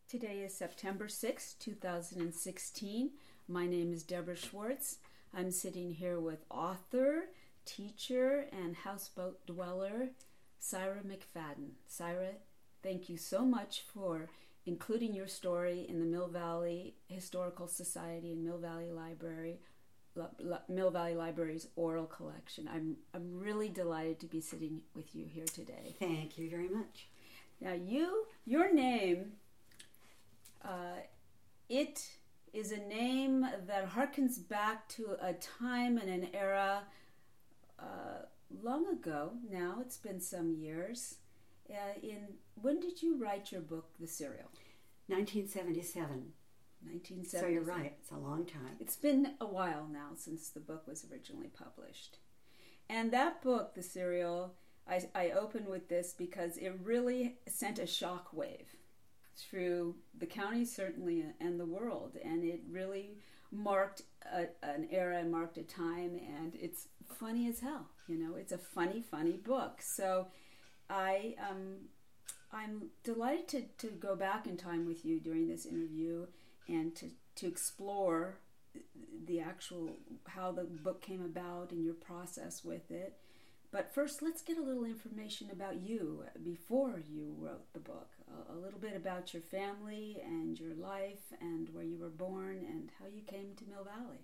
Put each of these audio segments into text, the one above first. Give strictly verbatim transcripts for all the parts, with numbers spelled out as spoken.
Today is September sixth, two thousand sixteen. My name is Deborah Schwartz. I'm sitting here with author, teacher, and houseboat dweller, Syra McFadden. Syra, thank you so much for including your story in the Mill Valley Historical Society and Mill Valley Library, Mill Valley Library's oral collection. I'm I'm really delighted to be sitting with you here today. Thank you very much. Now, you, your name, uh, it is a name that harkens back to a time and an era uh, long ago. Now, it's been some years. Uh, in when did you write your book, The Serial? nineteen seventy-seven. nineteen seventy-seven. So you're right. It's a long time. It's been a while now since the book was originally published. And that book, The Serial, I, I open with this because it really sent a shock wave through the county, certainly, and the world. And it really marked a, an era, marked a time, and it's funny as hell. You know, it's a funny, funny book. So I, um, I'm delighted to, to go back in time with you during this interview and to, to explore the actual, how the book came about and your process with it. But first, let's get a little information about you before you wrote the book. A, a little bit about your family and your life and where you were born and how you came to Mill Valley.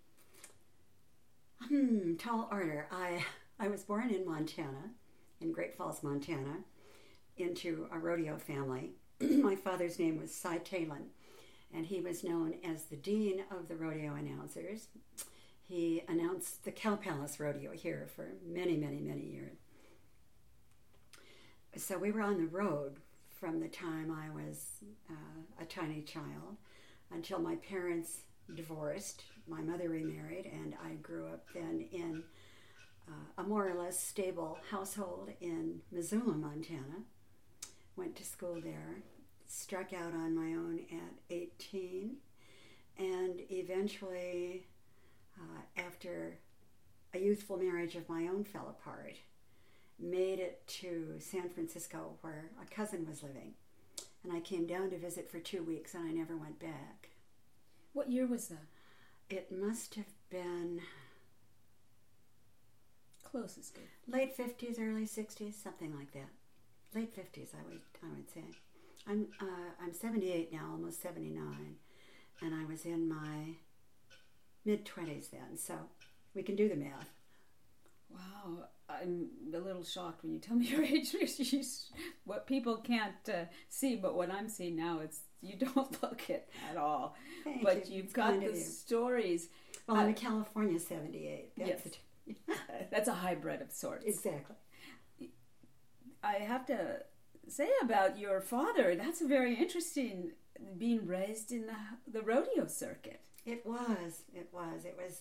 Hmm, tall order. I, I was born in Montana, in Great Falls, Montana, into a rodeo family. My father's name was Cy Talon, and he was known as the dean of the rodeo announcers. He announced the Cow Palace Rodeo here for many, many, many years. So we were on the road from the time I was uh, a tiny child until my parents divorced. My mother remarried, and I grew up then in uh, a more or less stable household in Missoula, Montana. Went to school there, struck out on my own at eighteen, and eventually, uh, after a youthful marriage of my own fell apart, made it to San Francisco where a cousin was living. And I came down to visit for two weeks and I never went back. What year was that? It must have been closest. Late fifties, early sixties, something like that. Late fifties, I would I would say. I'm uh, I'm seventy-eight now, almost seventy-nine, and I was in my mid-twenties then, so we can do the math. Wow, I'm a little shocked when you tell me your age. What people can't uh, see, but what I'm seeing now, it's you don't look it at all. Thank but you. you've It's got kind the of you. stories. Well, uh, I'm a California seventy-eight. That's yes. it. That's a hybrid of sorts. Exactly. I have to say about your father, that's very interesting, being raised in the the rodeo circuit. It was. It was. It was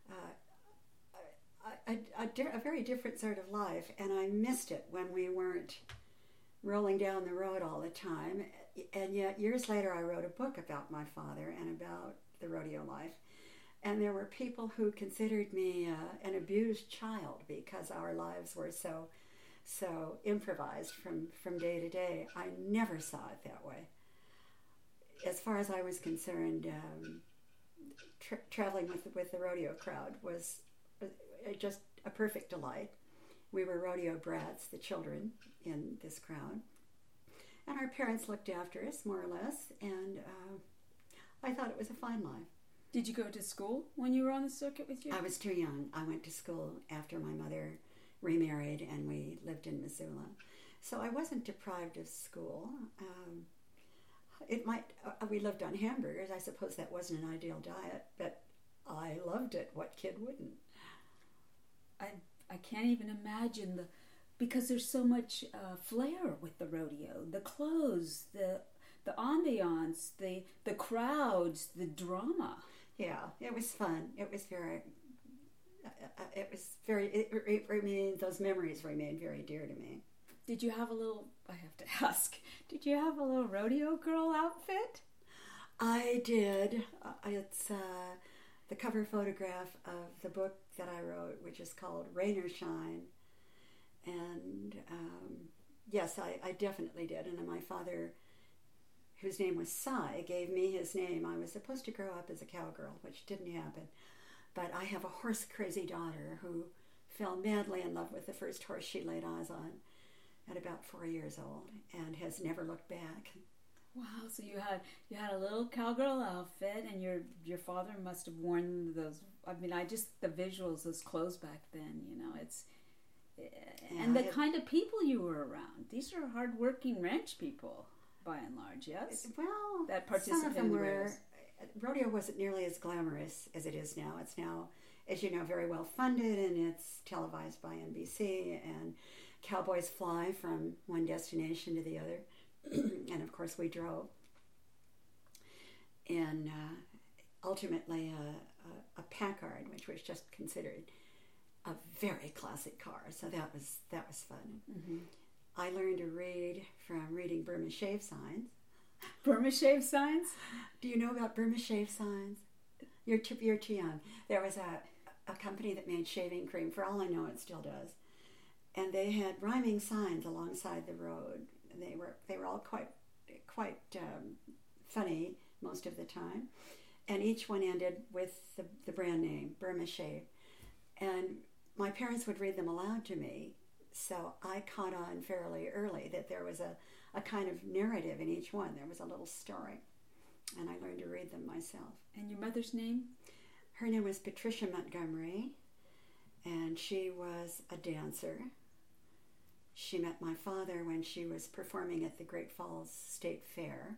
uh, a, a, a, di- a very different sort of life, and I missed it when we weren't rolling down the road all the time. And yet, years later, I wrote a book about my father and about the rodeo life. And there were people who considered me uh, an abused child because our lives were so, so improvised from, from day to day. I never saw it that way. As far as I was concerned, um, Tra- traveling with with the rodeo crowd was uh, just a perfect delight. We were rodeo brats, the children in this crowd, and our parents looked after us more or less. And uh, I thought it was a fine life. Did you go to school when you were on the circuit with you? I was too young. I went to school after my mother remarried, and we lived in Missoula, so I wasn't deprived of school. Um, It might, uh, we lived on hamburgers. I suppose that wasn't an ideal diet, but I loved it. What kid wouldn't? I I can't even imagine the, because there's so much uh, flair with the rodeo, the clothes, the the ambiance, the the crowds, the drama. Yeah, it was fun. It was very, uh, it was very, it, it remained, those memories remain very dear to me. Did you have a little, I have to ask, did you have a little rodeo girl outfit? I did. Uh, it's uh, the cover photograph of the book that I wrote, which is called Rain or Shine. And um, yes, I, I definitely did. And my father whose name was Cy, gave me his name. I was supposed to grow up as a cowgirl, which didn't happen. But I have a horse-crazy daughter who fell madly in love with the first horse she laid eyes on at about four years old and has never looked back. Wow, so you had you had a little cowgirl outfit, and your your father must have worn those. I mean, I just the visuals, those clothes back then. You know, it's and Yeah, the it- kind of people you were around. These are hardworking ranch people, by and large. Yes, Well, that some of participate them in the were. race. Rodeo wasn't nearly as glamorous as it is now. It's now, as you know, very well funded, and it's televised by N B C, and cowboys fly from one destination to the other. And of course, we drove. And uh, ultimately, a, a, a Packard, which was just considered a very classic car. So that was that was fun. Mm-hmm. I learned to read from reading Burma Shave Signs. Burma shave signs. Do you know about Burma Shave Signs? You're too, you're too young. There was a, a company that made shaving cream. For all I know, it still does. And they had rhyming signs alongside the road. They were they were all quite quite um, funny most of the time. And each one ended with the, the brand name, Burma Shave. And my parents would read them aloud to me. So I caught on fairly early that there was a, a kind of narrative in each one. There was a little story. And I learned to read them myself. And your mother's name? Her name was Patricia Montgomery, and she was a dancer. She met my father when she was performing at the Great Falls State Fair.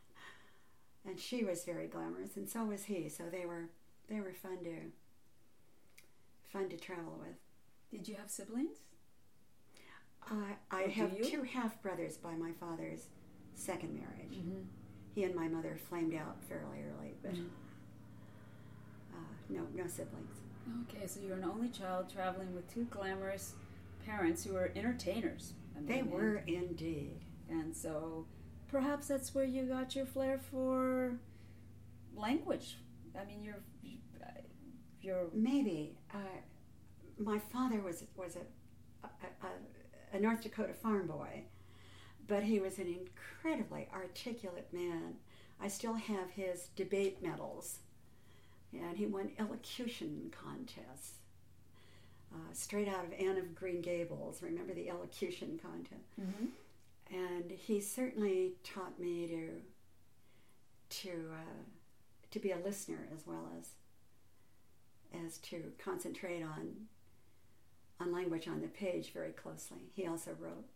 And she was very glamorous, and so was he. So they were they were fun to fun to travel with. Did you have siblings? I I Or do have you? two half brothers by my father's second marriage. Mm-hmm. He and my mother flamed out fairly early, but Mhm. uh, no no siblings. Okay, so you're an only child traveling with two glamorous parents who were entertainers. I mean, They and- were indeed. And so perhaps that's where you got your flair for language. I mean, you're, you're Maybe. Uh, my father was was a, a, a, a North Dakota farm boy, but he was an incredibly articulate man. I still have his debate medals, and he won elocution contests. Uh, straight out of Anne of Green Gables, remember the elocution contest? mm-hmm. And he certainly taught me to to uh, to be a listener as well as as to concentrate on on language on the page very closely. He also wrote.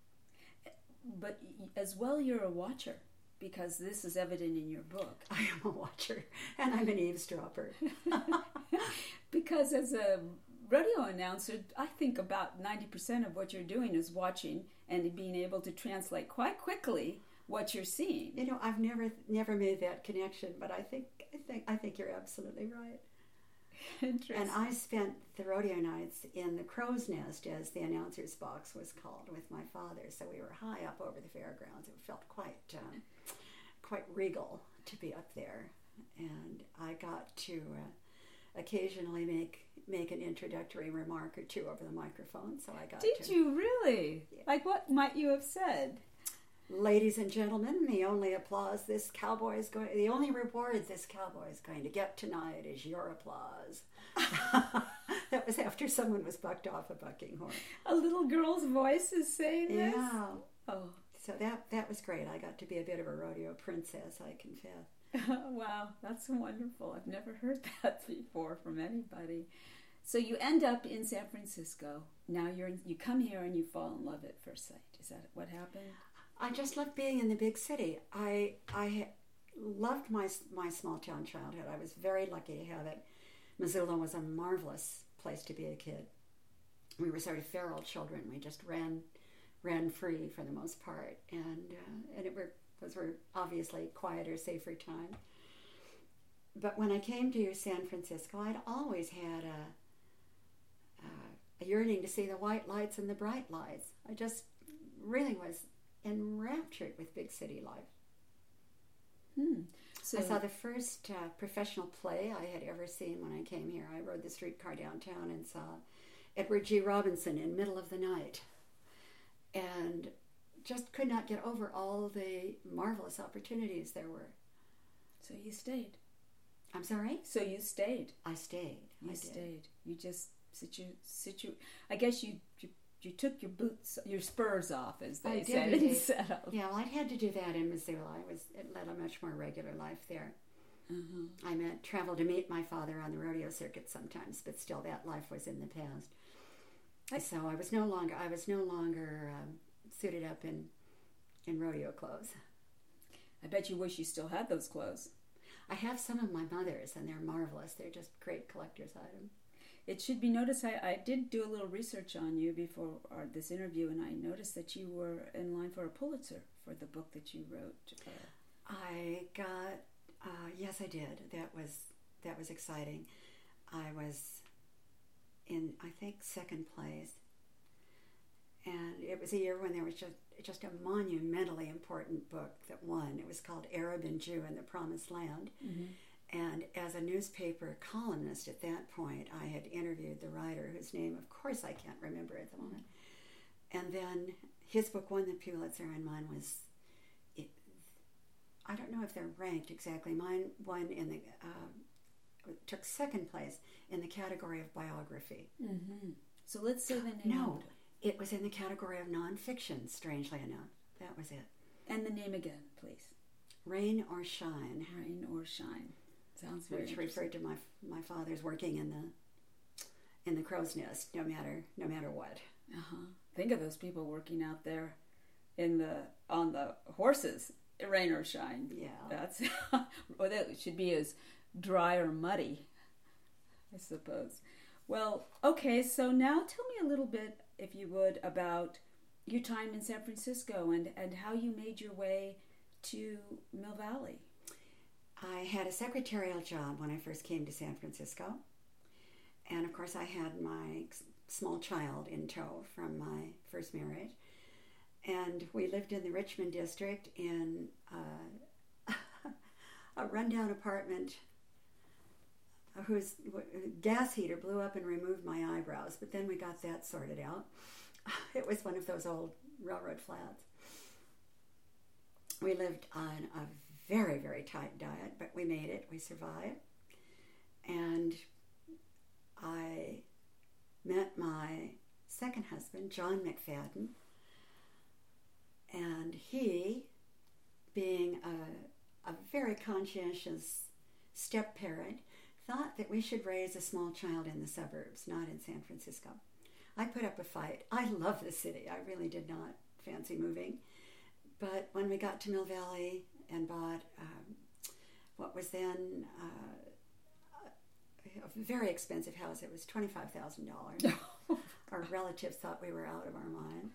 But as well, you're a watcher, because this is evident in your book. I am a watcher, and I'm an eavesdropper. Because as a rodeo announcer, I think about ninety percent of what you're doing is watching and being able to translate quite quickly what you're seeing. You know, I've never never made that connection, but I think I think I think you're absolutely right. Interesting. And I spent the rodeo nights in the crow's nest, as the announcer's box was called, with my father. So we were high up over the fairgrounds. It felt quite, um, quite regal to be up there. And I got to uh, occasionally make make an introductory remark or two over the microphone. So I got Did to. you really? Yeah. Like, what might you have said? Ladies and gentlemen, the only applause this cowboy is going, the only reward this cowboy is going to get tonight is your applause. That was after someone was bucked off a bucking horse. A little girl's voice is saying this? Yeah. Oh, So that that was great. I got to be a bit of a rodeo princess, I confess. wow, that's wonderful. I've never heard that before from anybody. So you end up in San Francisco. Now you're in, you come here and you fall in love at first sight. Is that what happened? I just loved being in the big city. I I loved my my small town childhood. I was very lucky to have it. Missoula was a marvelous place to be a kid. We were sort of feral children. We just ran ran free for the most part, and uh, and it were those were obviously quieter, safer times. But when I came to San Francisco, I'd always had a, a, a yearning to see the white lights and the bright lights. I just really was enraptured with big city life. Hmm. So I saw the first uh, professional play I had ever seen when I came here. I rode the streetcar downtown and saw Edward G. Robinson in Middle of the Night. And just could not get over all the marvelous opportunities there were. So you stayed. I'm sorry? So you stayed. I stayed. You I stayed. You just situ situ. I guess you, you you took your boots, your spurs off, as they I said, did, and indeed. settled. Yeah, well, I'd had to do that in Missoula. I was it led a much more regular life there. Uh-huh. I met, traveled to meet my father on the rodeo circuit sometimes, but still that life was in the past. I, so I was no longer I was no longer um, suited up in in rodeo clothes. I bet you wish you still had those clothes. I have some of my mother's, and they're marvelous. They're just great collector's items. It should be noticed, I, I did do a little research on you before our, this interview, and I noticed that you were in line for a Pulitzer for the book that you wrote. Uh, I got, uh, yes, I did. That was that was exciting. I was in, I think, second place, and it was a year when there was just just a monumentally important book that won. It was called Arab and Jew in the Promised Land. mm-hmm. And as a newspaper columnist at that point, I had interviewed the writer, whose name, of course, I can't remember at the moment. And then his book won the Pulitzer, and mine was, it, I don't know if they're ranked exactly. Mine won in the, uh, took second place in the category of biography. Mm-hmm. So let's say the name. No, it was in the category of nonfiction, strangely enough. That was it. And the name again, please. Rain or Shine. Rain or Shine. Sounds very Which interesting. referred to my my father's working in the in the crow's nest, no matter no matter what. Uh-huh. Think of those people working out there in the on the horses, rain or shine. Yeah. That's well, that should be as dry or muddy, I suppose. Well, okay, so now tell me a little bit, if you would, about your time in San Francisco and, and how you made your way to Mill Valley. I had a secretarial job when I first came to San Francisco. And of course I had my small child in tow from my first marriage. And we lived in the Richmond district in uh, a rundown apartment whose gas heater blew up and removed my eyebrows. But then we got that sorted out. It was one of those old railroad flats. We lived on a very, very tight diet, but we made it. We survived. And I met my second husband, John McFadden, and he, being a, a very conscientious step-parent, thought that we should raise a small child in the suburbs, not in San Francisco. I put up a fight. I love the city. I really did not fancy moving. But when we got to Mill Valley and bought um, what was then uh, a very expensive house, it was twenty-five thousand dollars. Our relatives thought we were out of our mind.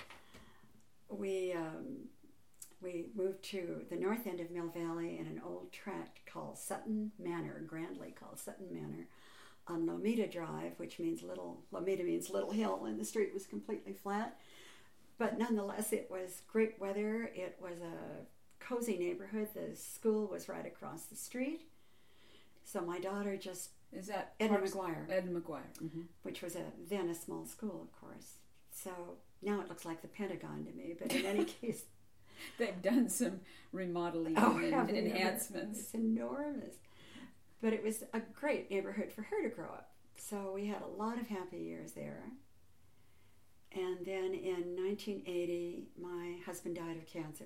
We um, we moved to the north end of Mill Valley in an old tract called Sutton Manor, grandly called Sutton Manor, on Lomita Drive, which means little, Lomita means little hill, and the street was completely flat. But nonetheless, it was great weather. It was a cozy neighborhood. The school was right across the street. So my daughter just... Is that... Edna McGuire. Edna McGuire. Mm-hmm. Which was a then a small school, of course. So now it looks like the Pentagon to me. But in any case... They've done some remodeling oh, and enhancements. It's enormous. But it was a great neighborhood for her to grow up. So we had a lot of happy years there. And then in nineteen eighty, my husband died of cancer.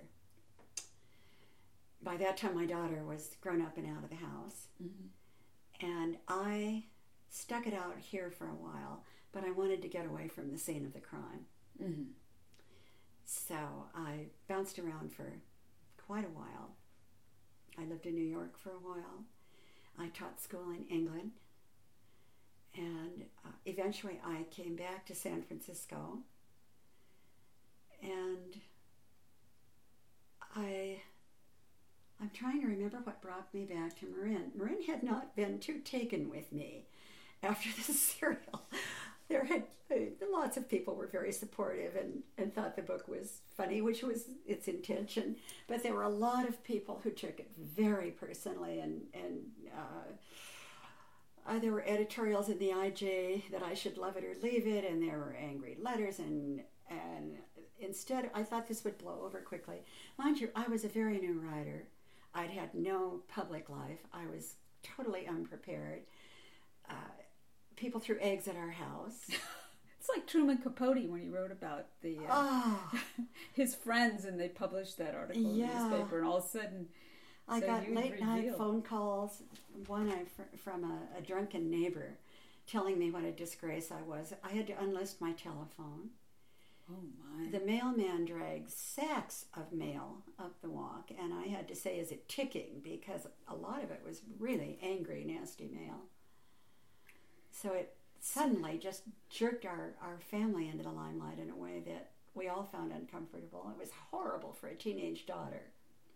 By that time, my daughter was grown up and out of the house. Mm-hmm. And I stuck it out here for a while, but I wanted to get away from the scene of the crime. Mm-hmm. So I bounced around for quite a while. I lived in New York for a while. I taught school in England. And uh, eventually I came back to San Francisco. And I, I'm trying to remember what brought me back to Marin. Marin had not been too taken with me after the serial. There had uh, lots of people were very supportive and, and thought the book was funny, which was its intention. But there were a lot of people who took it very personally, and and uh, uh, there were editorials in the I J that I should love it or leave it, and there were angry letters, and and instead, I thought this would blow over quickly. Mind you, I was a very new writer. I'd had no public life. I was totally unprepared. Uh, people threw eggs at our house. It's like Truman Capote when he wrote about the uh, Oh, his friends, and they published that article Yeah. in the newspaper, and all of a sudden, I so got you late night revealed. phone calls. One I, fr- from a, a drunken neighbor telling me what a disgrace I was. I had to unlist my telephone. Oh my! The mailman dragged sacks of mail up the walk, and I had to say, is it ticking? Because a lot of it was really angry, nasty mail. So it suddenly just jerked our, our family into the limelight in a way that we all found uncomfortable. It was horrible for a teenage daughter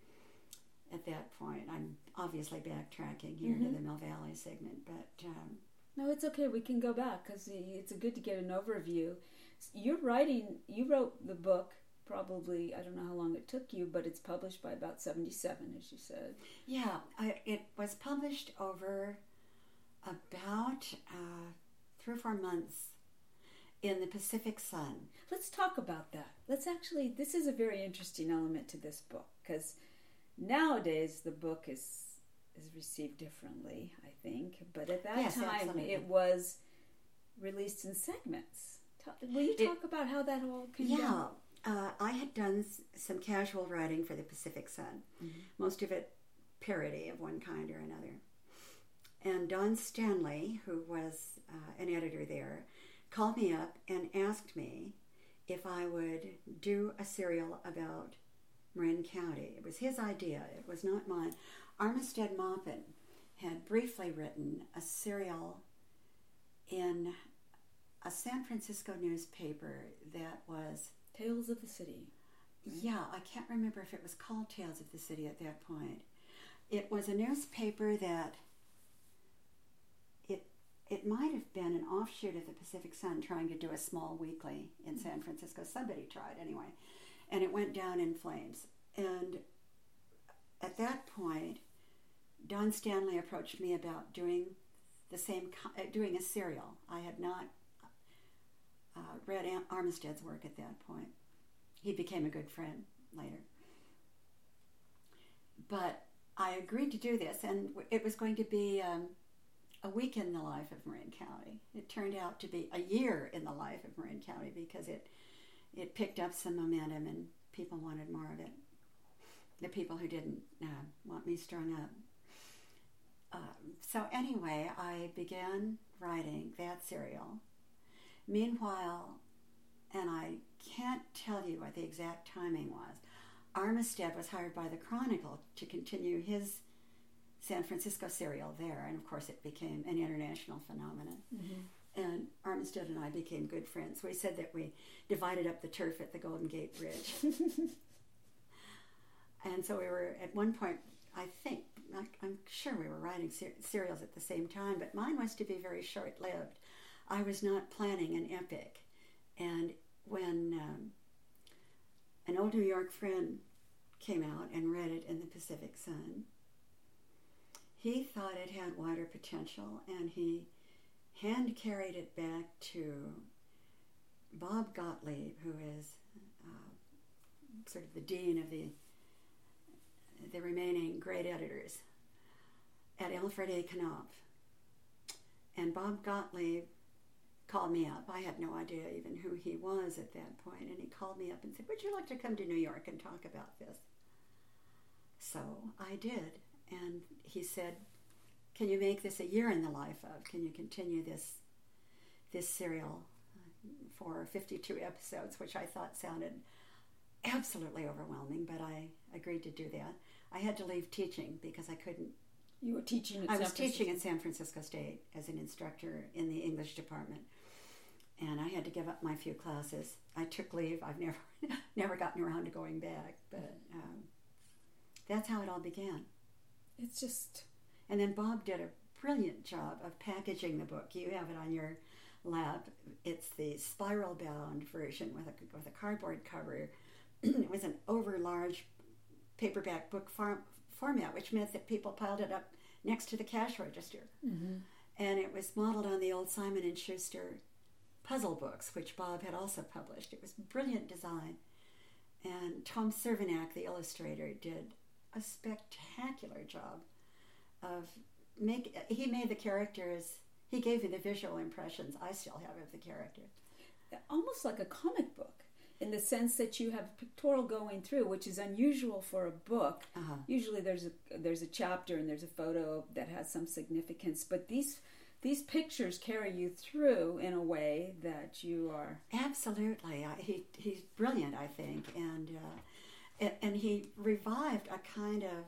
at that point. I'm obviously backtracking here Mhm. to the Mill Valley segment, but um, No, it's okay. We can go back because it's good to get an overview. You're writing. You wrote the book. Probably, I don't know how long it took you, but it's published by about seventy-seven, as you said. yeah, I, it was published over about uh, three or four months in the Pacific Sun. Let's talk about that. Let's actually. This is a very interesting element to this book because nowadays the book is is received differently, I think. But at that Yes, time, absolutely. it was released in segments. Talk, will you It- talk about how that all came Yeah, down? uh, I had done s- some casual writing for the Pacific Sun, Mhm. most of it parody of one kind or another. And Don Stanley, who was uh, an editor there, called me up and asked me if I would do a serial about Marin County. It was his idea, it was not mine. Armistead Maupin had briefly written a serial in a San Francisco newspaper that was, Tales of the City. yeah, I can't remember if it was called Tales of the City at that point. It was a newspaper that it it might have been an offshoot of the Pacific Sun trying to do a small weekly in San Francisco. Somebody tried anyway, and it went down in flames. And at that point, Don Stanley approached me about doing the same, ki- uh, doing a serial. I had not uh, read Am- Armistead's work at that point. He became a good friend later. But I agreed to do this, and w- it was going to be um, a week in the life of Marin County. It turned out to be a year in the life of Marin County because it it picked up some momentum and people wanted more of it. The people who didn't uh, want me strung up. Um, so anyway, I began writing that serial. Meanwhile, and I can't tell you what the exact timing was, Armistead was hired by the Chronicle to continue his San Francisco serial there, and of course it became an international phenomenon. Mm-hmm. And Armistead and I became good friends. We said that we divided up the turf at the Golden Gate Bridge. And so we were, at one point, I think, I- I'm sure we were writing ser- serials at the same time, but mine was to be very short-lived. I was not planning an epic. And when um, an old New York friend came out and read it in the Pacific Sun, he thought it had wider potential, and he hand-carried it back to Bob Gottlieb, who is uh, sort of the dean of the the remaining great editors at Alfred A. Knopf. And Bob Gottlieb called me up. I had no idea even who he was at that point, and he called me up and said, would you like to come to New York and talk about this? So I did, and he said, can you make this a year in the life of? Can you continue this this serial for fifty-two episodes, which I thought sounded absolutely overwhelming, but I agreed to do that. I had to leave teaching because I couldn't. You were teaching at I San was teaching Francisco. at San Francisco State as an instructor in the English department, and I had to give up my few classes. I took leave. I've never never gotten around to going back, but um, that's how it all began. It's just... And then Bob did a brilliant job of packaging the book. You have it on your lap. It's the spiral-bound version with a, with a cardboard cover. It was an over-large paperback book form, format, which meant that people piled it up next to the cash register. Mm-hmm. And it was modeled on the old Simon and Schuster puzzle books, which Bob had also published. It was brilliant design. And Tom Cervinac, the illustrator, did a spectacular job of make. He made the characters. He gave me the visual impressions I still have of the character. Almost like a comic book, in the sense that you have pictorial going through, which is unusual for a book. Uh-huh. Usually, there's a there's a chapter and there's a photo that has some significance, but these these pictures carry you through in a way that you are absolutely. I, he he's brilliant, I think, and uh, and he revived a kind of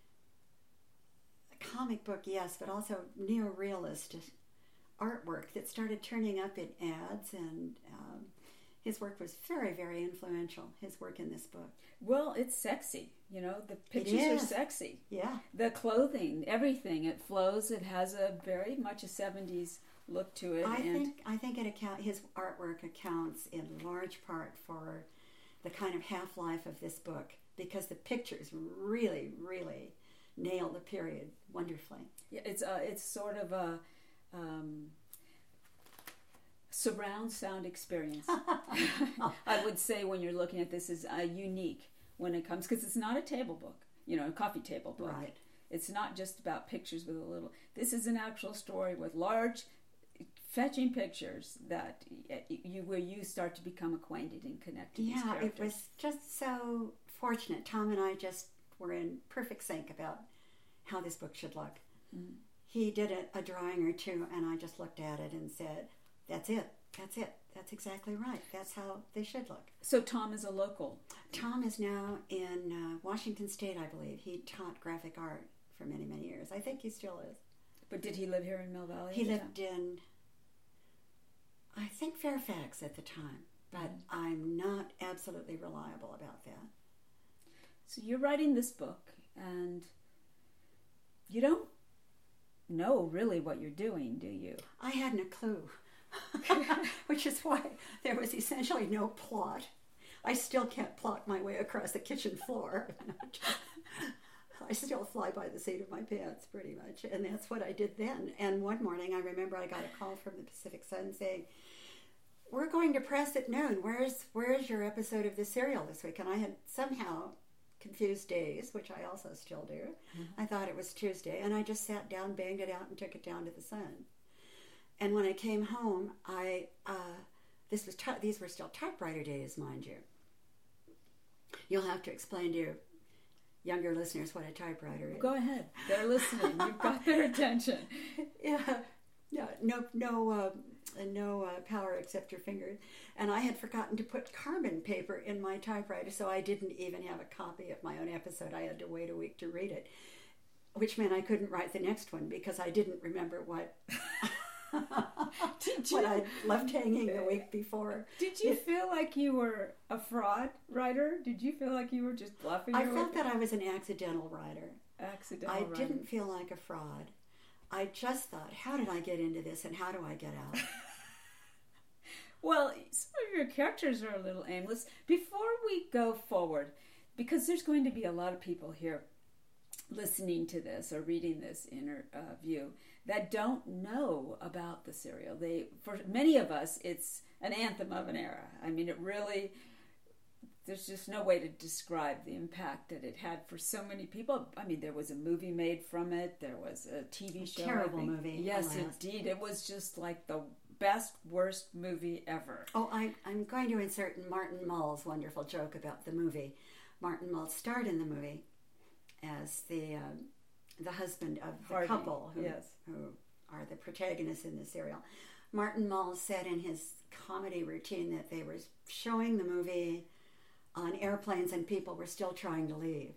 comic book, yes, but also neo-realist artwork that started turning up in ads, and um, his work was very, very influential. His work in this book. Well, it's sexy. You know, the pictures are sexy. Yeah. The clothing, everything, it flows. It has a very much a seventies look to it. I and think I think it account his artwork accounts in large part for the kind of half-life of this book, because the pictures really, really nail the period wonderfully. Yeah, it's uh, it's sort of a um, surround sound experience. I would say when you're looking at this is uh, unique when it comes, because it's not a table book, you know, a coffee table book. Right. It's not just about pictures with a little. This is an actual story with large, fetching pictures that you where you start to become acquainted and connect to yeah, these characters. It was just so fortunate. Tom and I just were in perfect sync about how this book should look. Mm. He did a, a drawing or two, and I just looked at it and said, "That's it. That's it. That's exactly right. That's how they should look." So Tom is a local. Tom is now in uh, Washington State, I believe. He taught graphic art for many, many years. I think he still is. But did he live here in Mill Valley? He lived in, I think, Fairfax at the time, but mm-hmm. I'm not absolutely reliable about that. So you're writing this book, and you don't know really what you're doing, do you? I hadn't a clue. Which is why there was essentially no plot. I still can't plot my way across the kitchen floor. I still fly by the seat of my pants, pretty much. And that's what I did then. And one morning, I remember I got a call from the Pacific Sun saying, "We're going to press at noon. Where's where's your episode of the serial this week?" And I had somehow confused days, which I also still do. Mm-hmm. I thought it was Tuesday. And I just sat down, banged it out, and took it down to the Sun. And when I came home, I uh, this was ty- these were still typewriter days, mind you. You'll have to explain to younger listeners what a typewriter is. Go ahead; they're listening. You've got their attention. Yeah, yeah. No, no, uh, no uh, power except your fingers. And I had forgotten to put carbon paper in my typewriter, so I didn't even have a copy of my own episode. I had to wait a week to read it, which meant I couldn't write the next one because I didn't remember what. Did you, what I left hanging the week before. Did you it, feel like you were a fraud writer? Did you feel like you were just bluffing? I felt that I was an accidental writer. Accidental I writer. didn't feel like a fraud. I just thought, how did I get into this and how do I get out? Well, some of your characters are a little aimless. Before we go forward, because there's going to be a lot of people here listening to this or reading this interview that don't know about the serial. They, for many of us, it's an anthem of an era. I mean, it really, there's just no way to describe the impact that it had for so many people. I mean, there was a movie made from it. There was a T V a show. Terrible movie. Yes, indeed. It was just like the best, worst movie ever. Oh, I, I'm going to insert Martin Mull's wonderful joke about the movie. Martin Mull starred in the movie as the um, the husband of the Hardy, couple who, yes. who are the protagonists in the serial. Martin Mull said in his comedy routine that they were showing the movie on airplanes and people were still trying to leave.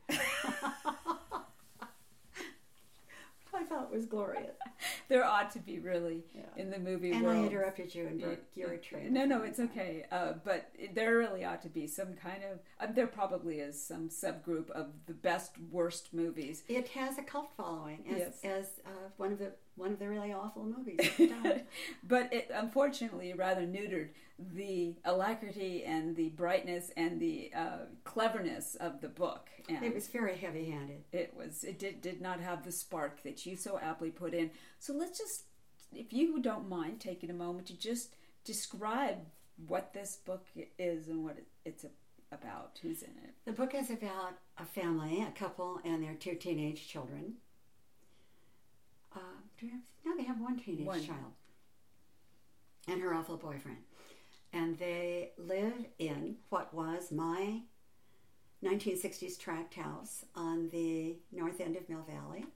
I thought was glorious. There ought to be really yeah. in the movie and world. And I interrupted you and broke yeah. your train. No, no, it's okay. Uh, but there really ought to be some kind of, uh, there probably is some subgroup of the best, worst movies. It has a cult following as, yes. as uh, one of the one of the really awful movies at the time. But it unfortunately rather neutered the alacrity and the brightness and the uh, cleverness of the book. And it was very heavy-handed. It was. It did did not have the spark that you so aptly put in. So let's just, if you don't mind, taking a moment to just describe what this book is and what it's about? Who's in it? The book is about a family, a couple, and their two teenage children. Uh, do you have, no, they have one teenage one. child. And her awful boyfriend. And they live in what was my nineteen sixties tract house on the north end of Mill Valley.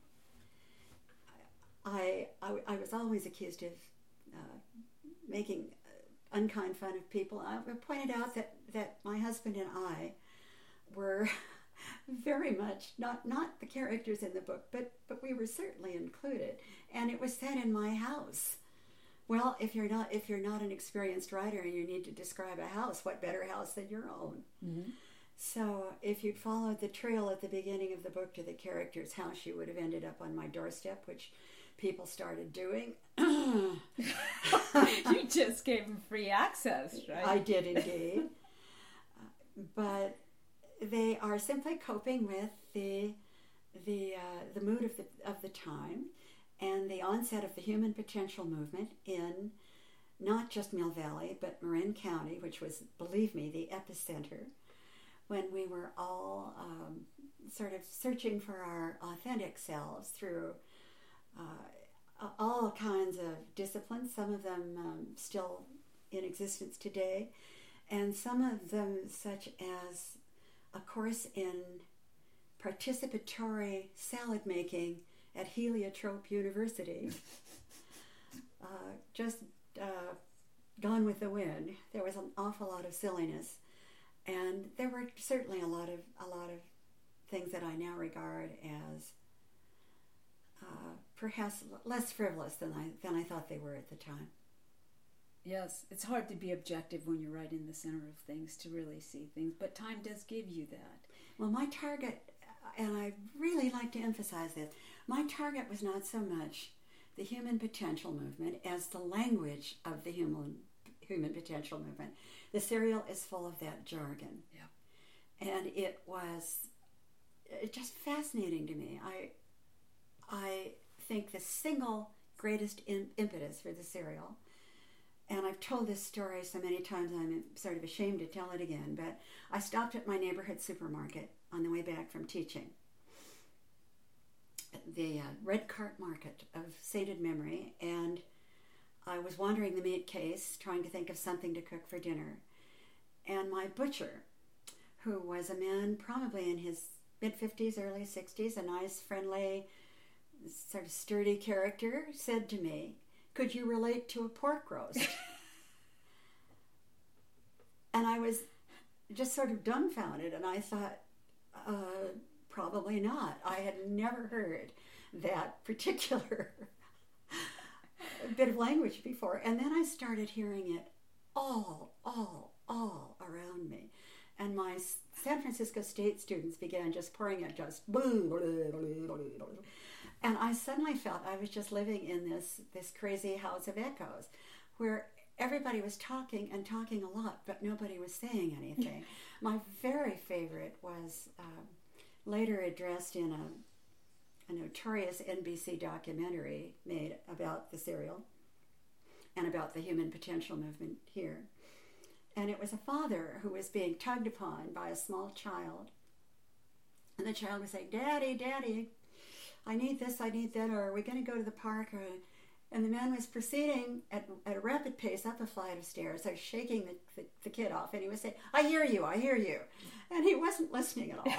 I, I, I was always accused of uh, making unkind fun of people. I pointed out that, that my husband and I were very much not not the characters in the book, but but we were certainly included, and it was set in my house. Well, if you're not if you're not an experienced writer and you need to describe a house, what better house than your own? Mm-hmm. So if you'd followed the trail at the beginning of the book to the character's house, you would have ended up on my doorstep, which people started doing. You just gave them free access, right? I did indeed. uh, but they are simply coping with the the uh, the mood of the of the time and the onset of the human potential movement in not just Mill Valley but Marin County, which was, believe me, the epicenter, when we were all um, sort of searching for our authentic selves through uh, all kinds of disciplines, some of them um, still in existence today, and some of them such as a course in participatory salad making at Heliotrope University. uh, just uh, gone with the wind. There was an awful lot of silliness, and there were certainly a lot of a lot of things that I now regard as uh, perhaps less frivolous than I than I thought they were at the time. Yes, it's hard to be objective when you're right in the center of things to really see things, but time does give you that. Well, my target, and I really like to emphasize this, my target was not so much the human potential movement as the language of the human human potential movement. The serial is full of that jargon. Yeah. And it was just fascinating to me. I I think the single greatest in, impetus for the serial, and I've told this story so many times I'm sort of ashamed to tell it again, but I stopped at my neighborhood supermarket on the way back from teaching. The uh, Red Cart Market of sainted memory, and I was wandering the meat case trying to think of something to cook for dinner. And my butcher, who was a man probably in his mid-fifties, early sixties, a nice, friendly, sort of sturdy character, said to me, "Could you relate to a pork roast?" And I was just sort of dumbfounded, and I thought, uh, probably not. I had never heard that particular bit of language before. And then I started hearing it all, all, all around me. And my San Francisco State students began just pouring it, just and I suddenly felt I was just living in this, this crazy house of echoes where everybody was talking and talking a lot, but nobody was saying anything. My very favorite was um, later addressed in a, a notorious N B C documentary made about the serial and about the human potential movement here. And it was a father who was being tugged upon by a small child. And the child was saying, "Daddy, Daddy, I need this, I need that, or are we going to go to the park?" Or, and the man was proceeding at, at a rapid pace up a flight of stairs, so shaking the, the, the kid off, and he was saying, "I hear you, I hear you." And he wasn't listening at all.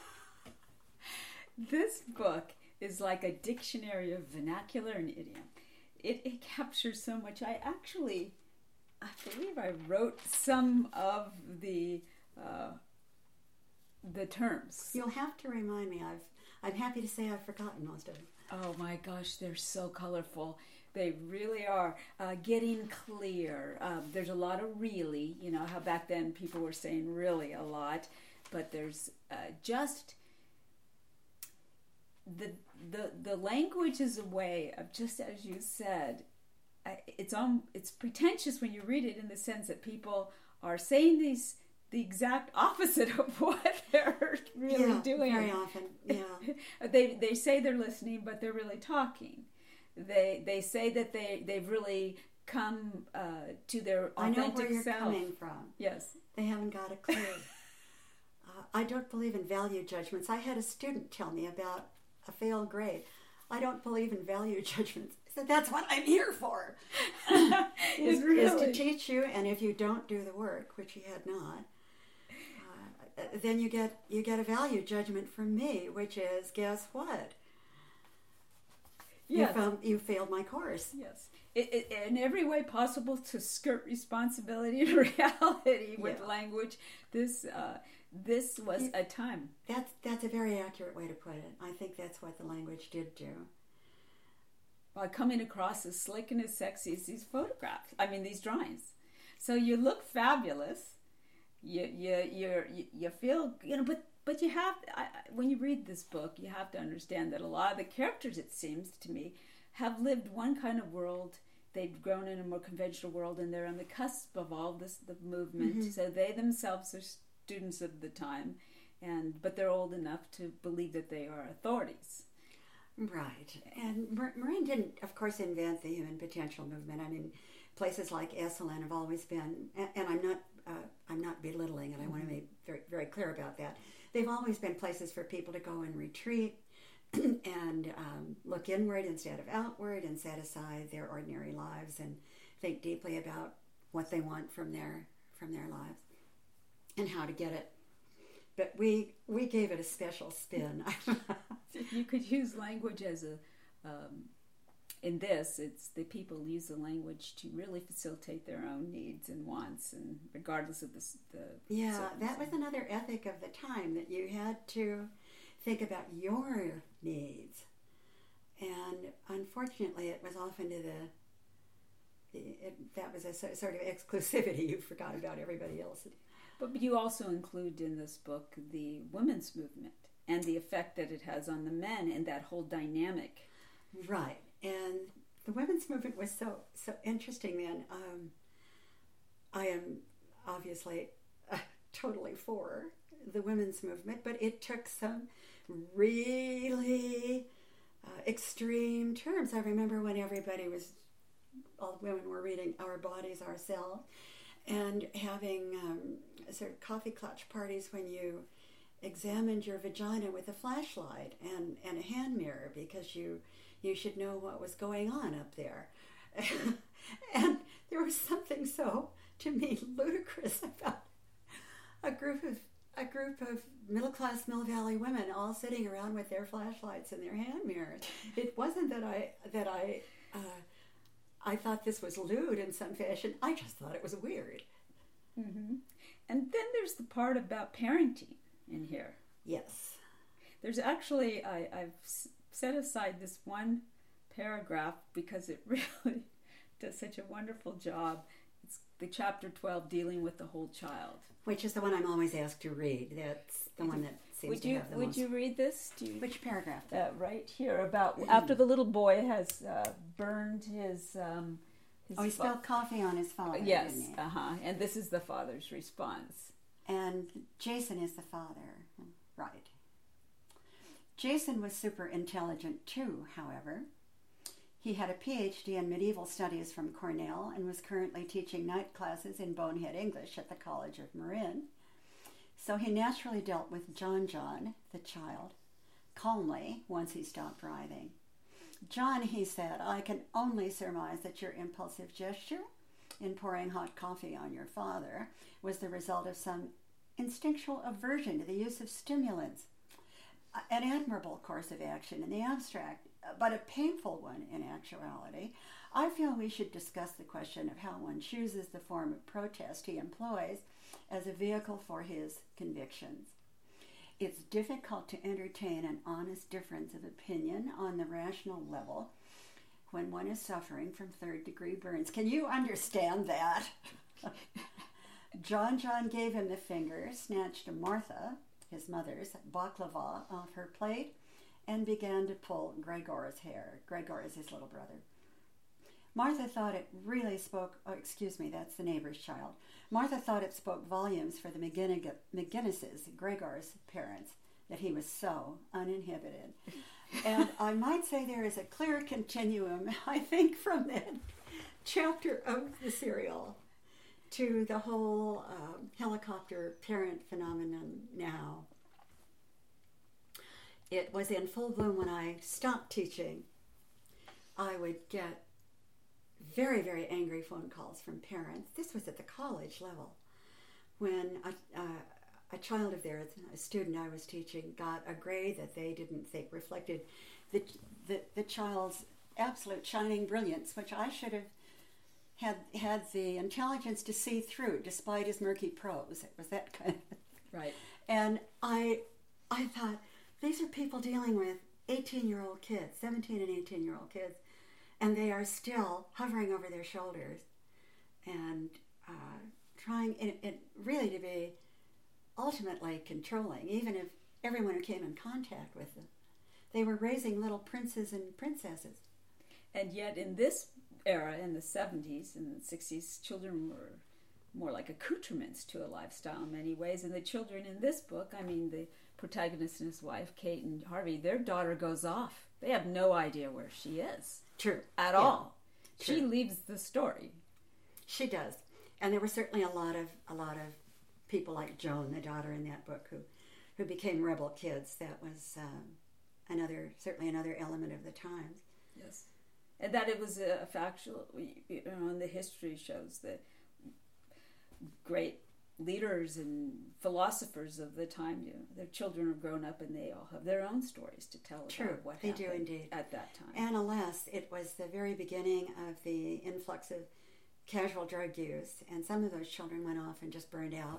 This book is like a dictionary of vernacular and idiom. It, it captures so much. I actually, I believe I wrote some of the uh, the terms. You'll have to remind me. I've I'm happy to say I've forgotten most of them. Oh my gosh, they're so colorful. They really are. Uh, getting clear. Um, there's a lot of really, you know, how back then people were saying really a lot, but there's uh, just the the the language is a way of, just as you said, I, it's on. It's pretentious when you read it in the sense that people are saying these. The exact opposite of what they're really yeah, doing. Very often, yeah. they they say they're listening, but they're really talking. They they say that they they've really come uh, to their authentic self. I know where you're self. coming from. Yes, they haven't got a clue. uh, I don't believe in value judgments. I had a student tell me about a failed grade. I don't believe in value judgments. I said, that's what I'm here for, is, really? is to teach you, and if you don't do the work, which he had not, uh, then you get you get a value judgment from me, which is, guess what? Yes. You, found, you failed my course. Yes. It, it, in every way possible to skirt responsibility and reality with Yeah. language. This uh, this was You- a time. That's that's a very accurate way to put it. I think that's what the language did do. While coming across as slick and as sexy as these photographs. I mean, these drawings. So you look fabulous. You you you're, you you feel you know, but but you have I, I- when you read this book, you have to understand that a lot of the characters, it seems to me, have lived one kind of world. They've grown in a more conventional world, and they're on the cusp of all this the movement. Mm-hmm. So they themselves are students of the time, and but they're old enough to believe that they are authorities. Right. And Mar- Marin didn't, of course, invent the human potential movement. I mean, places like Esalen have always been, and, and I'm not, uh, I'm not belittling, and I want to make very, very clear about that. They've always been places for people to go and retreat and um, look inward instead of outward, and set aside their ordinary lives and think deeply about what they want from their from their lives and how to get it. But we we gave it a special spin. You could use language as a, um, in this, it's the people use the language to really facilitate their own needs and wants, and regardless of the, the Yeah, that was another ethic of the time, that you had to think about your needs. And unfortunately, it was often to the, it, that was a so- sort of exclusivity. You forgot about everybody else. But you also include in this book the women's movement and the effect that it has on the men and that whole dynamic. Right. And the women's movement was so so interesting then. Um, I am obviously uh, totally for the women's movement, but it took some really uh, extreme terms. I remember when everybody was, all the women were reading Our Bodies, Ourselves, and having um, sort of coffee clutch parties when you examined your vagina with a flashlight and, and a hand mirror, because you you should know what was going on up there. And there was something so, to me, ludicrous about a group of a group of middle-class Mill Valley women all sitting around with their flashlights and their hand mirrors. It wasn't that I that I uh, I thought this was lewd in some fashion. I just thought it was weird. Mm-hmm. And then there's the part about parenting in here. Yes. There's actually, I, I've s- set aside this one paragraph because it really does such a wonderful job. It's the chapter twelve, dealing with the whole child. Which is the one I'm always asked to read. That's the one that seems Would to you have the Would most... you read this? Do you, Which paragraph? uh, right here about after the little boy has uh, burned his. Um, his Oh, he fa- spilled coffee on his father. Yes, didn't he? uh huh. And this is the father's response. And Jason is the father. Right. Jason was super intelligent too, however. He had a P H D in medieval studies from Cornell and was currently teaching night classes in Bonehead English at the College of Marin. So he naturally dealt with John John, the child, calmly once he stopped writhing. John, he said, I can only surmise that your impulsive gesture in pouring hot coffee on your father was the result of some instinctual aversion to the use of stimulants. An admirable course of action in the abstract, but a painful one in actuality. I feel we should discuss the question of how one chooses the form of protest he employs as a vehicle for his convictions. It's difficult to entertain an honest difference of opinion on the rational level when one is suffering from third-degree burns. Can you understand that? John John gave him the finger, snatched a Martha, his mother's, baklava off her plate, and began to pull Gregor's hair. Gregor is his little brother. Martha thought it really spoke, oh, excuse me, that's the neighbor's child. Martha thought it spoke volumes for the McGinnis, McGinnises, Gregor's parents, that he was so uninhibited. And I might say there is a clear continuum, I think, from that chapter of the serial to the whole uh, helicopter parent phenomenon now. It was in full bloom when I stopped teaching. I would get very, very angry phone calls from parents. This was at the college level. When a, uh, a child of theirs, a student I was teaching, got a grade that they didn't think reflected the, the, the child's absolute shining brilliance, which I should have had had the intelligence to see through, despite his murky prose. It was that kind of right. And I, I thought, these are people dealing with eighteen-year-old kids, seventeen and eighteen-year-old kids, and they are still hovering over their shoulders and uh, trying, it, it really to be ultimately controlling, even if everyone who came in contact with them. They were raising little princes and princesses. And yet in this era, in the seventies and the sixties, children were more like accoutrements to a lifestyle in many ways. And the children in this book, I mean, the protagonist and his wife, Kate and Harvey, their daughter goes off. They have no idea where she is. True. At yeah. all. True. She leaves the story. She does. And there were certainly a lot of a lot of people like Joan, the daughter in that book, who, who became rebel kids. That was um, another, certainly another element of the times. Yes. And that it was a factual, you know, and the history shows that great leaders and philosophers of the time, you know, their children have grown up and they all have their own stories to tell True, about what they happened do indeed. At that time. And alas, it was the very beginning of the influx of casual drug use, and some of those children went off and just burned out.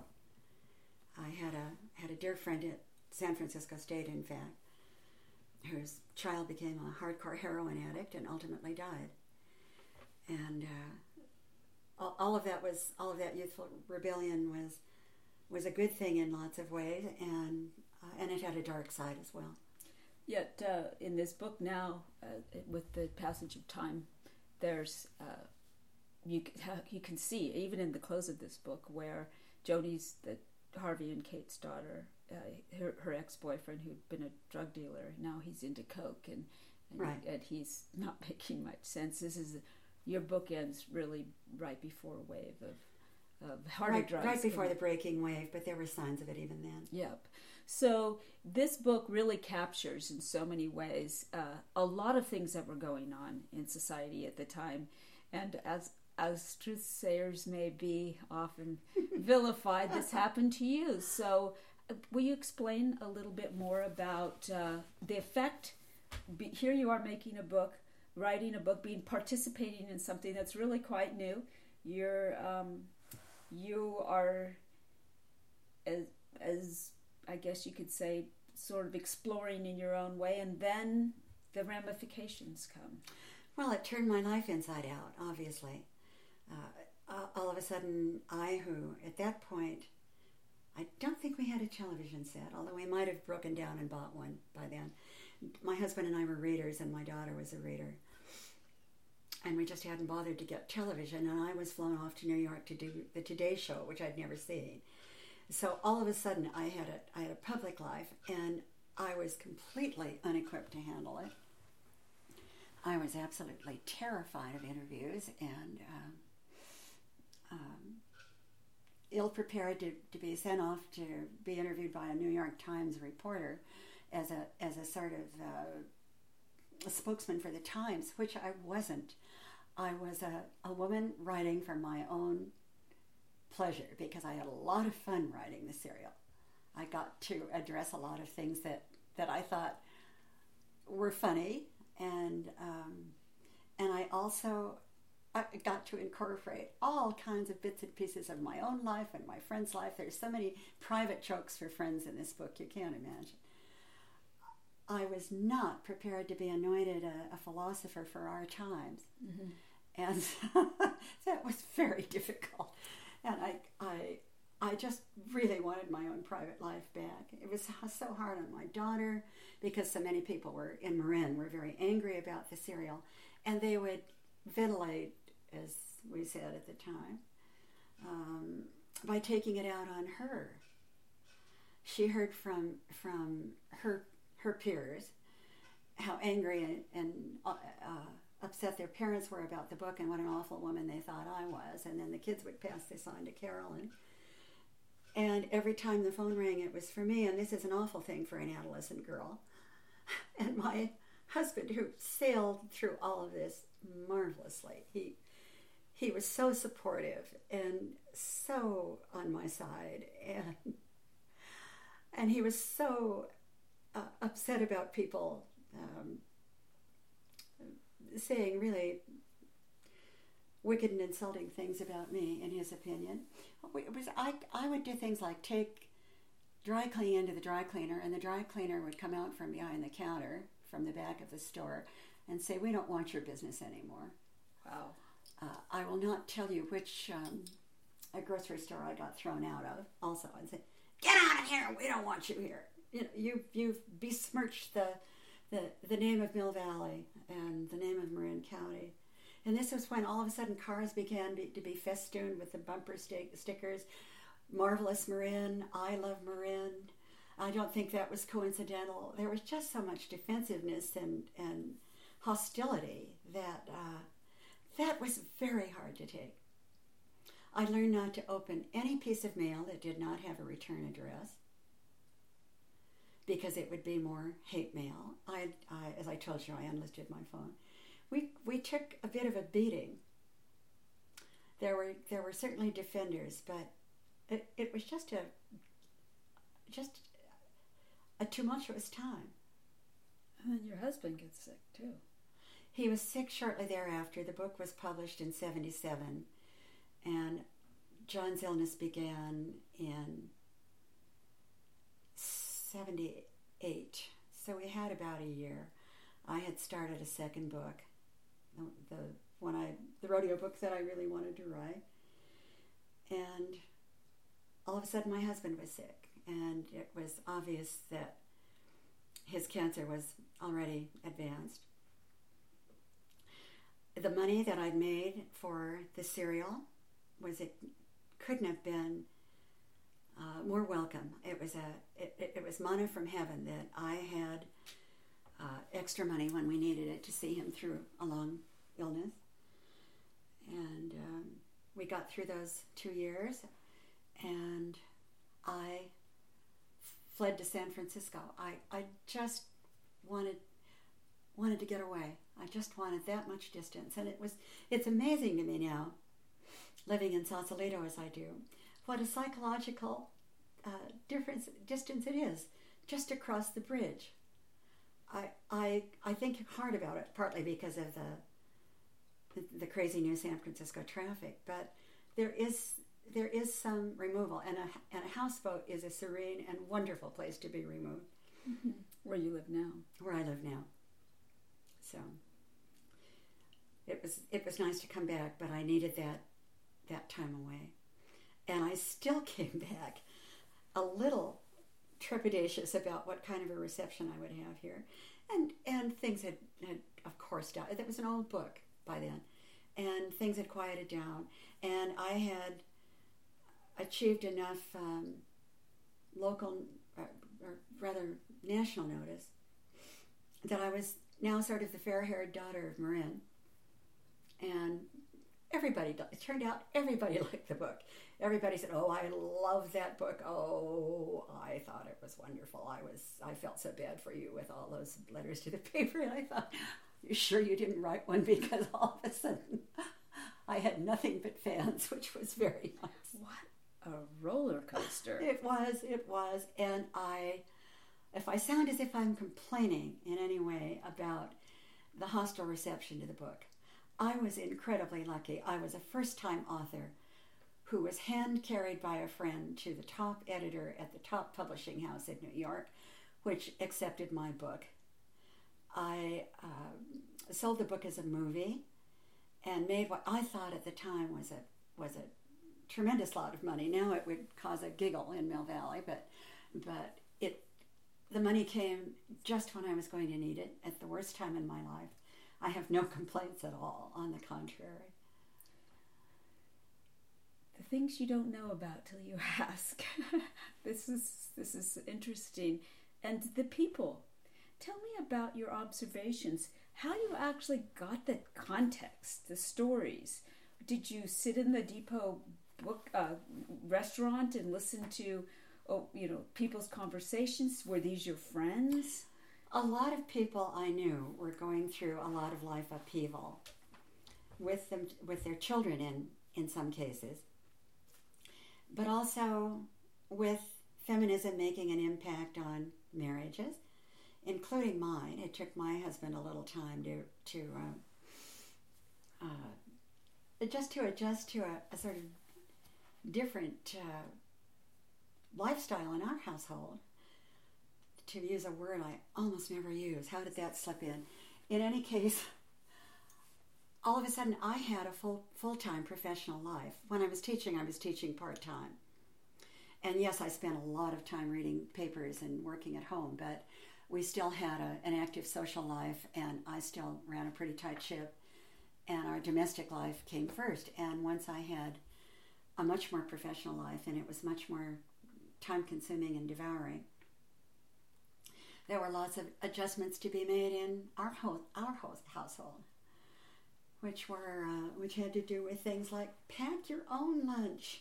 I had a had a dear friend at San Francisco State, in fact, whose child became a hardcore heroin addict and ultimately died. And uh, all, all of that was all of that youthful rebellion was was a good thing in lots of ways, and uh, and it had a dark side as well. Yet uh, in this book now, uh, with the passage of time, there's uh, you you can see even in the close of this book where Joni's the Harvey and Kate's daughter. Uh, her, her ex-boyfriend, who'd been a drug dealer, now he's into coke, and and, right. and he's not making much sense. This is your book ends really right before a wave of of harder right, drugs. Right before the breaking wave, but there were signs of it even then. Yep. So this book really captures, in so many ways, uh, a lot of things that were going on in society at the time, and as as truth-sayers may be often vilified, this happened to you. So. Will you explain a little bit more about uh, the effect? Be, here you are making a book, writing a book, being participating in something that's really quite new. You're um, you are, as, as I guess you could say, sort of exploring in your own way, and then the ramifications come. Well, it turned my life inside out, obviously. Uh, all of a sudden, I, who at that point, I don't think we had a television set, although we might have broken down and bought one by then. My husband and I were readers, and my daughter was a reader. And we just hadn't bothered to get television, and I was flown off to New York to do the Today Show, which I'd never seen. So all of a sudden, I had a, I had a public life, and I was completely unequipped to handle it. I was absolutely terrified of interviews, and um, um, ill-prepared to, to be sent off to be interviewed by a New York Times reporter as a as a sort of uh, a spokesman for the Times, which I wasn't. I was a, a woman writing for my own pleasure because I had a lot of fun writing the serial. I got to address a lot of things that, that I thought were funny, and um, and I also I got to incorporate all kinds of bits and pieces of my own life and my friend's life. There's so many private jokes for friends in this book you can't imagine. I was not prepared to be anointed a, a philosopher for our times. Mm-hmm. And that was very difficult. And I, I, I just really wanted my own private life back. It was so hard on my daughter because so many people were in Marin were very angry about the serial, and they would ventilate, as we said at the time, um, by taking it out on her. She heard from from her her peers how angry and, and uh, upset their parents were about the book and what an awful woman they thought I was. And then the kids would pass this on to Carolyn. And every time the phone rang, it was for me. And this is an awful thing for an adolescent girl. And my husband, who sailed through all of this marvelously, he he was so supportive and so on my side. And, and he was so uh, upset about people um, saying really wicked and insulting things about me, in his opinion. It was I, I would do things like take dry cleaning into the dry cleaner, and the dry cleaner would come out from behind the counter from the back of the store and say, "We don't want your business anymore." Wow. Uh, I will not tell you which um, a grocery store I got thrown out of also, and say, "Get out of here, we don't want you here." You know, you, you've besmirched the, the, the name of Mill Valley and the name of Marin County. And this was when all of a sudden cars began be, to be festooned with the bumper st- stickers, "Marvelous Marin," "I love Marin." I don't think that was coincidental. There was just so much defensiveness and, and hostility that uh, that was very hard to take. I learned not to open any piece of mail that did not have a return address, because it would be more hate mail. I, I as I told you, I unlisted my phone. We we took a bit of a beating. There were there were certainly defenders, but it, it was just a just a tumultuous time. And then your husband gets sick too. He was sick shortly thereafter. The book was published in seventy-seven, and John's illness began in seventy-eight. So we had about a year. I had started a second book, the, the one I the rodeo book that I really wanted to write, and all of a sudden my husband was sick, and it was obvious that his cancer was already advanced. The money that I'd made for the serial was it couldn't have been uh, more welcome. It was a it, it was manna from heaven that I had uh, extra money when we needed it to see him through a long illness, and um, we got through those two years, and I fled to San Francisco. I, I just wanted wanted to get away. I just wanted that much distance, and it was it's amazing to me now, living in Sausalito as I do, what a psychological uh, difference distance it is just across the bridge. I I I think hard about it, partly because of the the, the crazy new San Francisco traffic, but there is there is some removal, and a and a houseboat is a serene and wonderful place to be removed. Mm-hmm. Where you live now. Where I live now. So it was it was nice to come back, but I needed that that time away. And I still came back a little trepidatious about what kind of a reception I would have here. And and things had, had of course died. That was an old book by then. And things had quieted down. And I had achieved enough um, local, uh, or rather national notice, that I was now sort of the fair-haired daughter of Marin. And everybody, it turned out everybody liked the book. Everybody said, "Oh, I love that book. Oh, I thought it was wonderful. I was, I felt so bad for you with all those letters to the paper." And I thought, "You sure you didn't write one?" Because all of a sudden I had nothing but fans, which was very nice. What a roller coaster. It was, it was. And I, if I sound as if I'm complaining in any way about the hostile reception to the book, I was incredibly lucky. I was a first-time author who was hand-carried by a friend to the top editor at the top publishing house in New York, which accepted my book. I uh, sold the book as a movie and made what I thought at the time was a was a tremendous lot of money. Now it would cause a giggle in Mill Valley, but but it the money came just when I was going to need it at the worst time in my life. I have no complaints at all, on the contrary. The things you don't know about till you ask. This is this is interesting. And the people. Tell me about your observations, how you actually got the context, the stories. Did you sit in the Depot book uh, restaurant and listen to, oh, you know, people's conversations? Were these your friends? A lot of people I knew were going through a lot of life upheaval with them, with their children in, in some cases, but also with feminism making an impact on marriages, including mine. It took my husband a little time to to uh, uh, just to adjust to a, a sort of different uh, lifestyle in our household. To use a word I almost never use. How did that slip in? In any case, all of a sudden I had a full full-time professional life. When I was teaching, I was teaching part-time. And yes, I spent a lot of time reading papers and working at home, but we still had a, an active social life, and I still ran a pretty tight ship, and our domestic life came first. And once I had a much more professional life, and it was much more time-consuming and devouring, there were lots of adjustments to be made in our ho- our ho- household, which were uh, which had to do with things like pack your own lunch.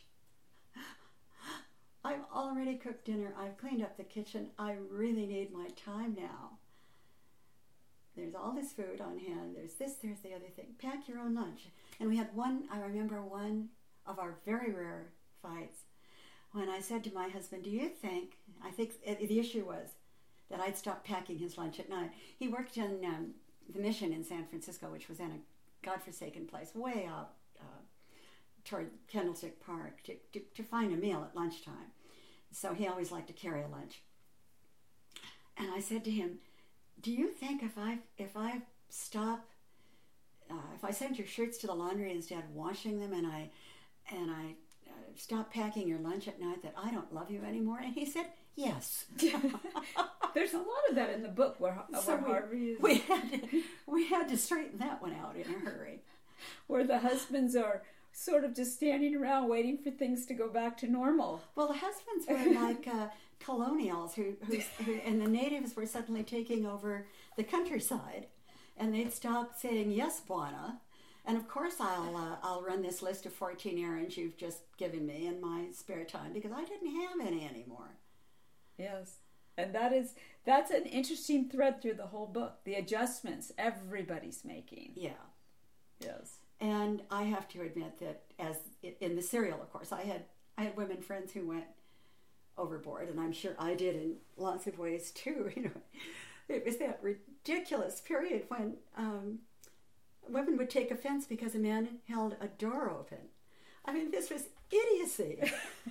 I've already cooked dinner. I've cleaned up the kitchen. I really need my time now. There's all this food on hand. There's this, there's the other thing. Pack your own lunch. And we had one, I remember one of our very rare fights when I said to my husband, do you think, I think the issue was that I'd stopped packing his lunch at night. He worked in um, the Mission in San Francisco, which was in a godforsaken place way out uh, toward Candlestick Park, to, to, to find a meal at lunchtime. So he always liked to carry a lunch. And I said to him, do you think if I if I stop, uh, if I send your shirts to the laundry instead of washing them, and I and I uh, stop packing your lunch at night, that I don't love you anymore? And he said, yes. There's a lot of that in the book where, so where we, Harvey is. We had, to, we had to straighten that one out in a hurry. Where the husbands are sort of just standing around waiting for things to go back to normal. Well, the husbands were like uh, colonials who, who, who, and the natives were suddenly taking over the countryside, and they'd stop saying, yes, Bwana. And of course I'll uh, I'll run this list of fourteen errands you've just given me in my spare time, because I didn't have any anymore. Yes. And that is, that's an interesting thread through the whole book. The adjustments everybody's making. Yeah. Yes. And I have to admit that, as in the serial, of course, I had I had women friends who went overboard, and I'm sure I did in lots of ways too. You know, it was that ridiculous period when um, women would take offense because a man held a door open. I mean, this was idiocy.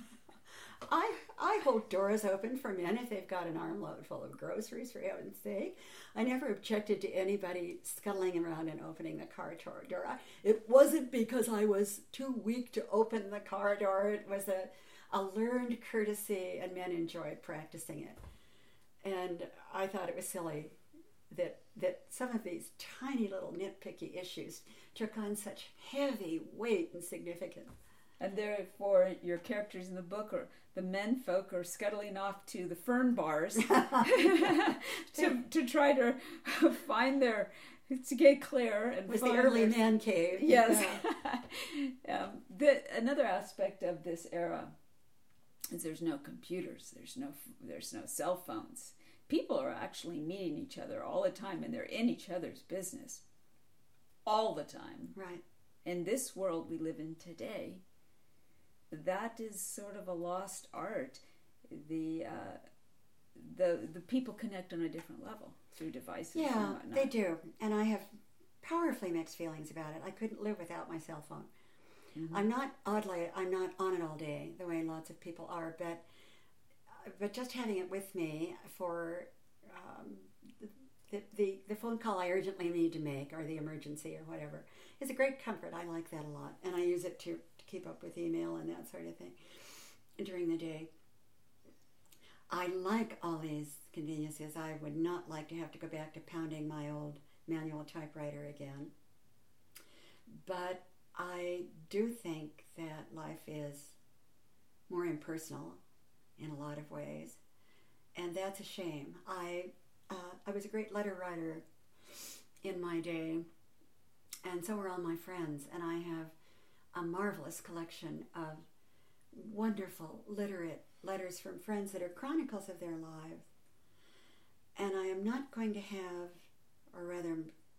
I I hold doors open for men if they've got an armload full of groceries, for heaven's sake. I never objected to anybody scuttling around and opening the car door. I, it wasn't because I was too weak to open the car door. It was a, a learned courtesy, and men enjoyed practicing it. And I thought it was silly that that some of these tiny little nitpicky issues took on such heavy weight and significance. And therefore, your characters in the book are the men folk are scuttling off to the fern bars to to try to find their to get clear and it was find the early their, man cave. Yes. um, the, another aspect of this era is there's no computers, there's no there's no cell phones. People are actually meeting each other all the time, and they're in each other's business all the time. Right. In this world we live in today, that is sort of a lost art. The uh, the the people connect on a different level through devices. Yeah, and whatnot. they do, and I have powerfully mixed feelings about it. I couldn't live without my cell phone. Mm-hmm. I'm not oddly, I'm not on it all day the way lots of people are, but but just having it with me for um, the, the the phone call I urgently need to make, or the emergency, or whatever, is a great comfort. I like that a lot, and I use it to. keep up with email and that sort of thing during the day. I like all these conveniences. I would not like to have to go back to pounding my old manual typewriter again. But I do think that life is more impersonal in a lot of ways, and that's a shame. I uh, I was a great letter writer in my day, and so were all my friends. And I have a marvelous collection of wonderful, literate letters from friends that are chronicles of their lives. And I am not going to have, or rather,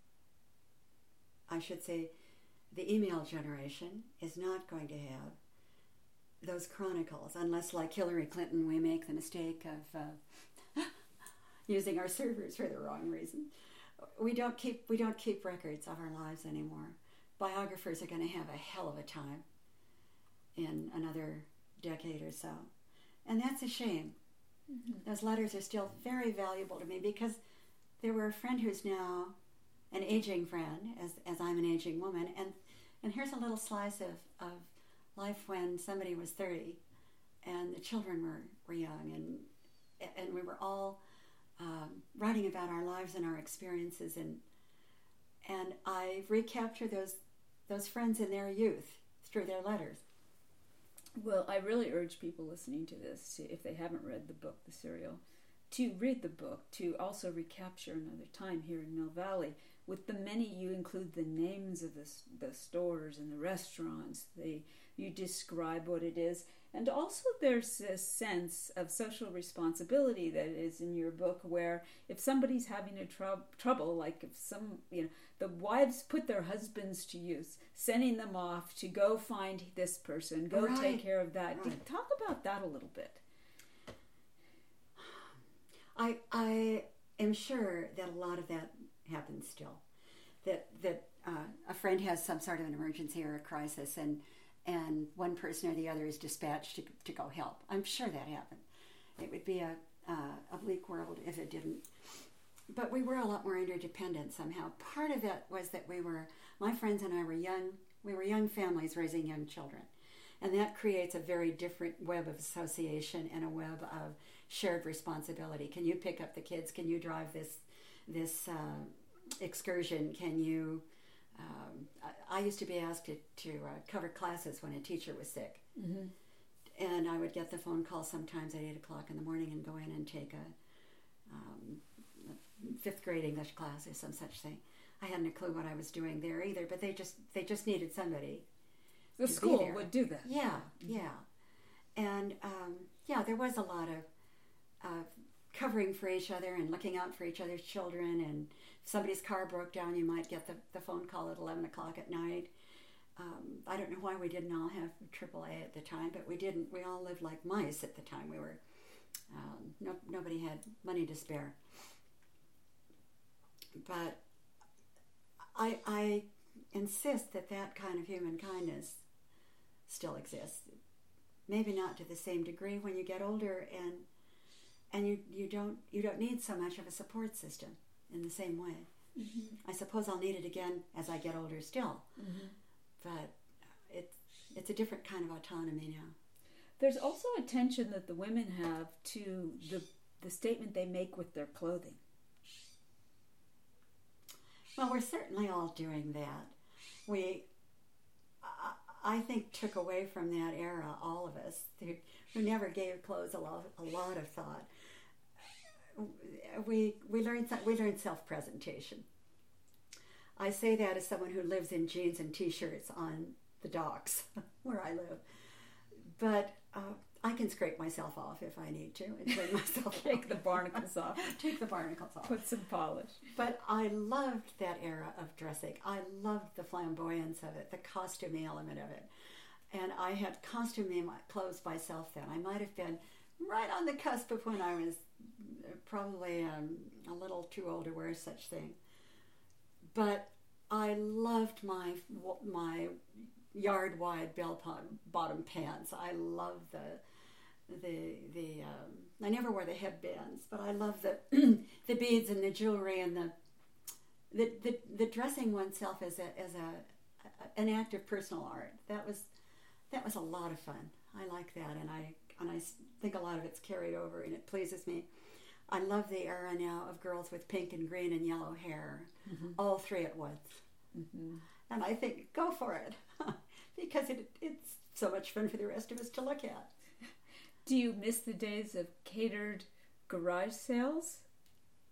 I should say, the email generation is not going to have those chronicles, unless, like Hillary Clinton, we make the mistake of uh, using our servers for the wrong reason. We don't keep we don't keep records of our lives anymore. Biographers are going to have a hell of a time in another decade or so, and that's a shame. Mm-hmm. Those letters are still very valuable to me because they were a friend who's now an aging friend, as as I'm an aging woman, and and here's a little slice of, of life when somebody was thirty and the children were, were young, and and we were all um, writing about our lives and our experiences, and and I recapture those those friends in their youth through their letters. Well, I really urge people listening to this, to, if they haven't read the book, The Serial, to read the book, to also recapture another time here in Mill Valley. With the many, you include the names of the, the stores and the restaurants. They, you describe what it is. And also there's a sense of social responsibility that is in your book, where if somebody's having a tr- trouble, like if some, you know, the wives put their husbands to use, sending them off to go find this person, go right. take care of that. Right. Talk about that a little bit. I I am sure that a lot of that happens still. That that uh, a friend has some sort of an emergency or a crisis, and and one person or the other is dispatched to to go help. I'm sure that happened. It would be a uh, a bleak world if it didn't. But we were a lot more interdependent somehow. Part of it was that we were, my friends and I were young. We were young families raising young children, and that creates a very different web of association and a web of shared responsibility. Can you pick up the kids? Can you drive this this uh, excursion? Can you? Um, I, I used to be asked to, to uh, cover classes when a teacher was sick, mm-hmm. and I would get the phone call sometimes at eight o'clock in the morning and go in and take a, um, a fifth grade English class or some such thing. I hadn't a clue what I was doing there either, but they just they just needed somebody. The school would do that. Yeah, yeah, and um, yeah, there was a lot of. Uh, covering for each other and looking out for each other's children, and if somebody's car broke down, you might get the, the phone call at eleven o'clock at night. Um, I don't know why we didn't all have triple A at the time, but we didn't. We all lived like mice at the time. We were, um, no, nobody had money to spare. But I, I insist that that kind of human kindness still exists. Maybe not to the same degree when you get older, and And you, you don't you don't need so much of a support system in the same way. Mm-hmm. I suppose I'll need it again as I get older still. Mm-hmm. But it's it's a different kind of autonomy now. There's also a tension that the women have to the the statement they make with their clothing. Well, we're certainly all doing that. We, I, I think, took away from that era, all of us who, who never gave clothes a lot, a lot of thought. We we learned we learned self-presentation. I say that as someone who lives in jeans and t-shirts on the docks where I live, but uh, I can scrape myself off if I need to and clean myself. Take the barnacles off. Take the barnacles off. Put some polish. But I loved that era of dressing. I loved the flamboyance of it, the costuming element of it, and I had costuming my clothes myself then. I might have been right on the cusp of when I was probably um, a little too old to wear such thing. But I loved my my yard wide bell bottom pants. I loved the the the. Um, I never wore the headbands, but I loved the the beads and the jewelry and the the the, the dressing oneself as a as a an act of personal art. That was that was a lot of fun. I like that, and I and I think a lot of it's carried over, and it pleases me. I love the era now of girls with pink and green and yellow hair, mm-hmm. all three at once. Mm-hmm. And I think, go for it, because it, it's so much fun for the rest of us to look at. Do you miss the days of catered garage sales?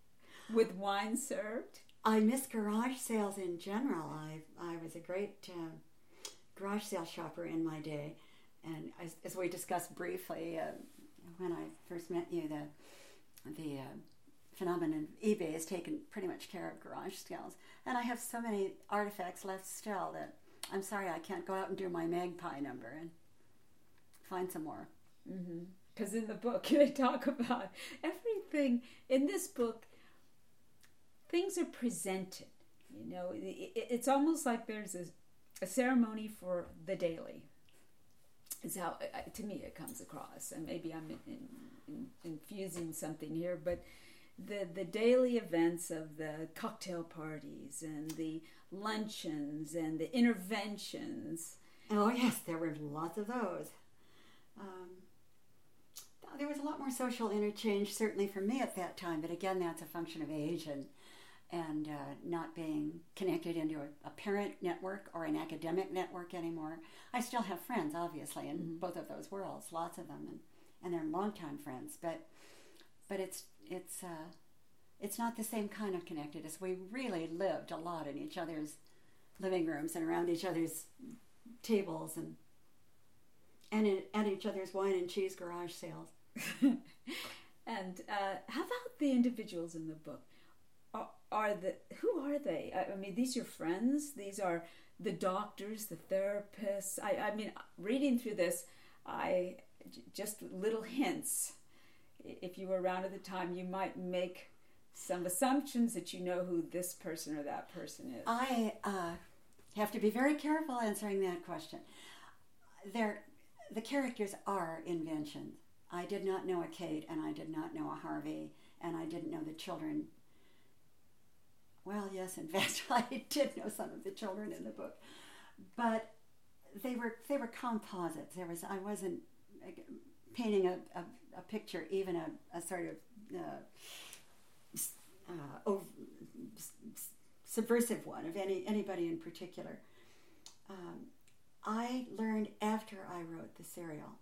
With wine served? I miss garage sales in general. I I was a great uh, garage sale shopper in my day, and as, as we discussed briefly uh, when I first met you, the the uh, phenomenon of eBay has taken pretty much care of garage sales, and I have so many artifacts left still that I'm sorry I can't go out and do my magpie number and find some more. Because mm-hmm. in the book they talk about everything in this book. Things are presented, you know. It, it, it's almost like there's a, a ceremony for the daily. Is how uh, to me it comes across, and maybe I'm in, in, in, infusing something here, but the the daily events of the cocktail parties and the luncheons and the interventions. Oh yes, there were lots of those. Um, there was a lot more social interchange, certainly for me at that time, but again, that's a function of age and and uh, not being connected into a, a parent network or an academic network anymore. I still have friends, obviously, in mm-hmm. both of those worlds, lots of them, and, and they're longtime friends, but but it's it's uh, it's not the same kind of connectedness. We really lived a lot in each other's living rooms and around each other's tables and and in, at each other's wine and cheese garage sales. And uh, how about the individuals in the book? Are, are the who are they? I, I mean, these are your friends. These are the doctors, the therapists. I, I mean, reading through this, I just little hints. If you were around at the time, you might make some assumptions that you know who this person or that person is. I uh, have to be very careful answering that question. They're, the characters are inventions. I did not know a Kate, and I did not know a Harvey, and I didn't know the children. Well, yes, in fact, I did know some of the children in the book, but they were they were composites. There was I wasn't painting a, a, a picture, even a, a sort of uh, uh, over, subversive one of any anybody in particular. Um, I learned after I wrote the serial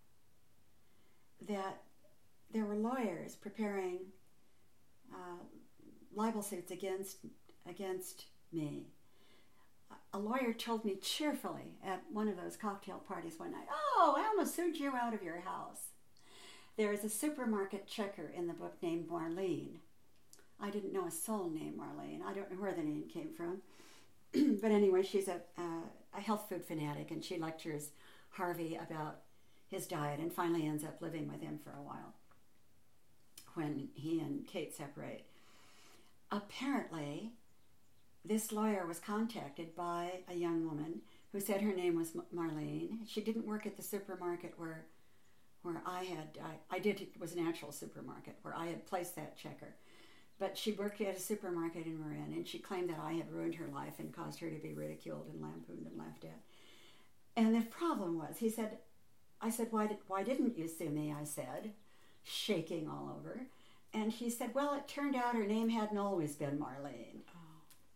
that there were lawyers preparing uh, libel suits against against me. A lawyer told me cheerfully at one of those cocktail parties one night, "Oh, I almost sued you out of your house." There is a supermarket checker in the book named Marlene. I didn't know a soul named Marlene. I don't know where the name came from. But anyway, she's a, uh, a health food fanatic, and she lectures Harvey about his diet and finally ends up living with him for a while when he and Kate separate. Apparently, this lawyer was contacted by a young woman who said her name was Marlene. She didn't work at the supermarket where where I had, I, I did, it was an actual supermarket where I had placed that checker. But she worked at a supermarket in Marin, and she claimed that I had ruined her life and caused her to be ridiculed and lampooned and laughed at. And the problem was, he said, I said, why, did, why didn't you sue me, I said, shaking all over. And he said, well, it turned out her name hadn't always been Marlene. Oh.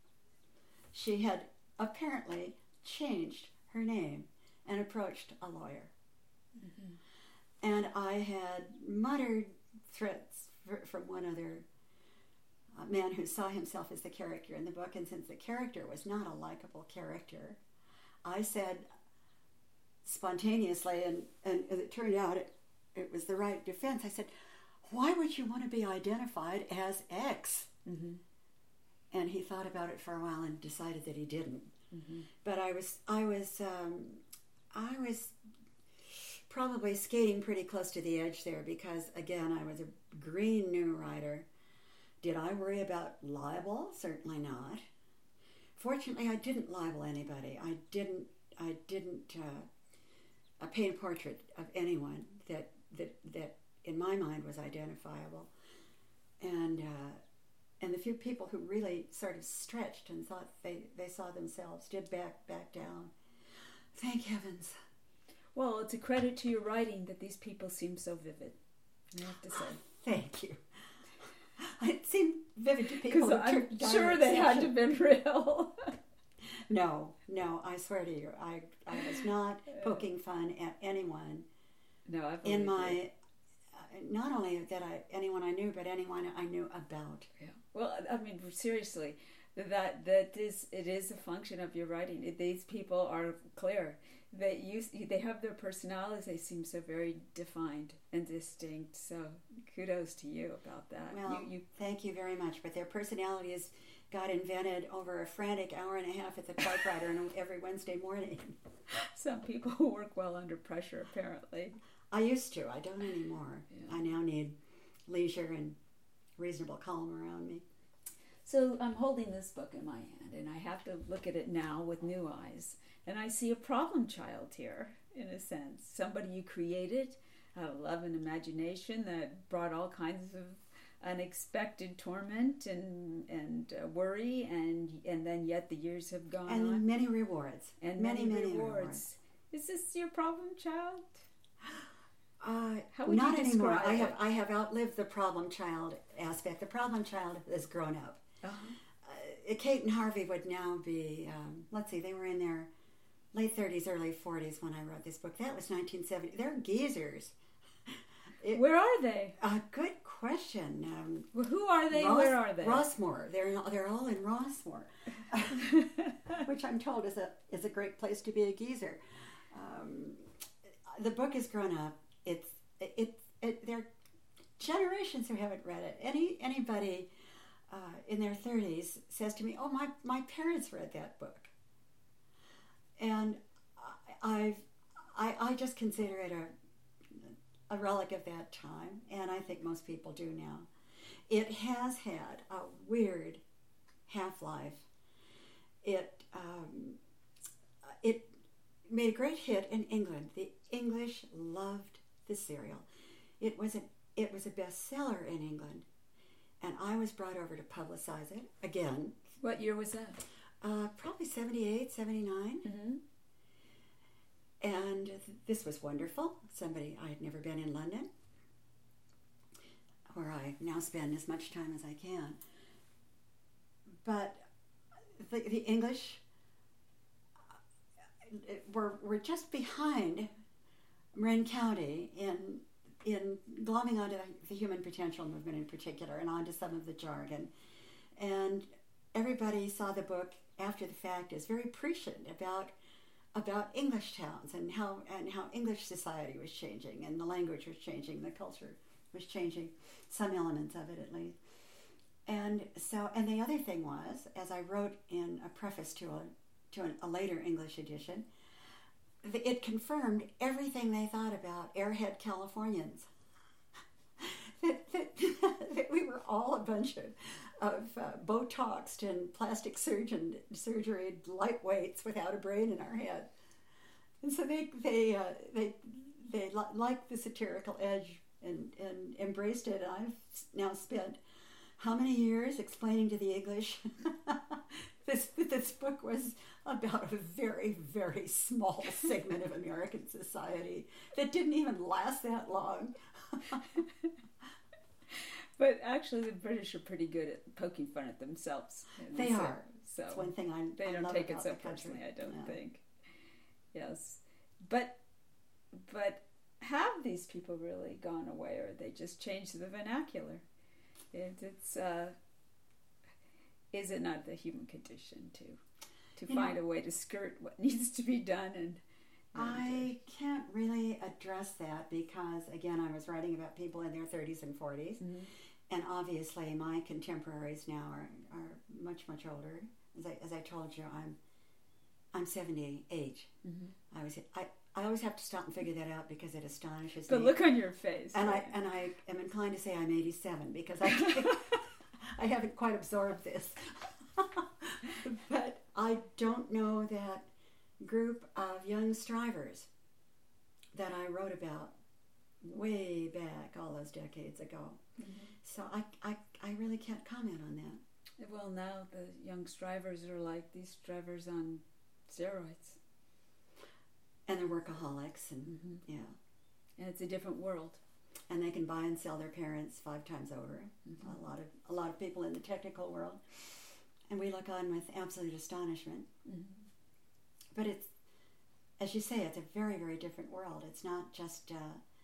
She had apparently changed her name and approached a lawyer. Mm-hmm. And I had muttered threats from one other uh, man who saw himself as the character in the book. And since the character was not a likable character, I said spontaneously, and, and it turned out it, it was the right defense, I said, why would you want to be identified as X? Mm-hmm. And he thought about it for a while and decided that he didn't. Mm-hmm. But I was, I was, um, I was probably skating pretty close to the edge there because, again, I was a green new writer. Did I worry about libel? Certainly not. Fortunately, I didn't libel anybody. I didn't. I didn't uh, paint a portrait of anyone that that that in my mind was identifiable. And uh, and the few people who really sort of stretched and thought they, they saw themselves did back back down. Thank heavens. Well, it's a credit to your writing that these people seem so vivid, I have to say. Thank you. It seemed vivid to people. Because I'm sure they had to have been real. No, no, I swear to you, I I was not poking fun at anyone. No, I in my not only that I anyone I knew, but anyone I knew about. Yeah. Well, I mean, seriously, that that is it is a function of your writing. It, these people are clear. They use they have their personalities. They seem so very defined and distinct. So kudos to you about that. Well, you, you, thank you very much. But their personalities got invented over a frantic hour and a half at the typewriter and every Wednesday morning. Some people work well under pressure, apparently. I used to. I don't anymore. Yeah. I now need leisure and reasonable calm around me. So I'm holding this book in my hand, and I have to look at it now with new eyes. And I see a problem child here, in a sense. Somebody you created, out of love and imagination, that brought all kinds of unexpected torment and and uh, worry, and and then yet the years have gone and on. many rewards. And many, many, many rewards. rewards. Is this your problem child? Uh, How would not you anymore. describe I have it? I have outlived the problem child aspect. The problem child has grown up. Uh-huh. Uh, Kate and Harvey would now be, um, let's see, they were in their late thirties, early forties when I wrote this book. That was nineteen seventy. They're geezers. It, Where are they? A uh, good question. Um, well, who are they? Ross, Where are they? Rossmore. They're they're all in Rossmore, which I'm told is a is a great place to be a geezer. Um, the book has grown up. It's it, it, it there are generations who haven't read it. Any anybody uh, in their thirties says to me, "Oh, my my parents read that book," and I I I just consider it a a relic of that time, and I think most people do now. It has had a weird half-life. It um, it made a great hit in England. The English loved the serial. It was a it was a bestseller in England, and I was brought over to publicize it again. What year was that? Uh, probably seventy-eight, seventy-nine. Mm-hmm. And this was wonderful. Somebody, I had never been in London, where I now spend as much time as I can. But the, the English were were just behind Marin County in in glomming onto the human potential movement in particular, and onto some of the jargon. And everybody saw the book after the fact as very prescient about about English towns and how and how English society was changing, and the language was changing, the culture was changing, some elements of it at least. And so, and the other thing was, as I wrote in a preface to a to an, a later English edition, it confirmed everything they thought about airhead Californians. that, that, that we were all a bunch of of uh, Botoxed and plastic surgeon surgery lightweights without a brain in our head, and so they they uh, they they li- liked the satirical edge and and embraced it. And I've now spent how many years explaining to the English this this book was about a very very small segment of American society that didn't even last that long. But actually, the British are pretty good at poking fun at themselves. They so, are. So That's one thing I they I don't love take it about so the country. personally. I don't No. think. Yes, but but have these people really gone away, or they just changed the vernacular? It, it's uh, is it not the human condition to to You find know, a way to skirt what needs to be done? And, and I can't really address that because, again, I was writing about people in their thirties and forties. Mm-hmm. And obviously, my contemporaries now are, are much, much older. As I, as I told you, I'm I'm seventy-eight. Mm-hmm. I was I, I always have to stop and figure that out because it astonishes the me. look on your face. And right? I and I am inclined to say I'm eighty-seven because I I haven't quite absorbed this. But I don't know that group of young strivers that I wrote about way back all those decades ago. Mm-hmm. So I, I, I really can't comment on that. Well, now the young strivers are like these strivers on steroids. And they're workaholics, and Mm-hmm. yeah. And it's a different world. And they can buy and sell their parents five times over. Mm-hmm. A lot of a lot of people in the technical world, and we look on with absolute astonishment. Mm-hmm. But it's, as you say, it's a very very different world. It's not just uh,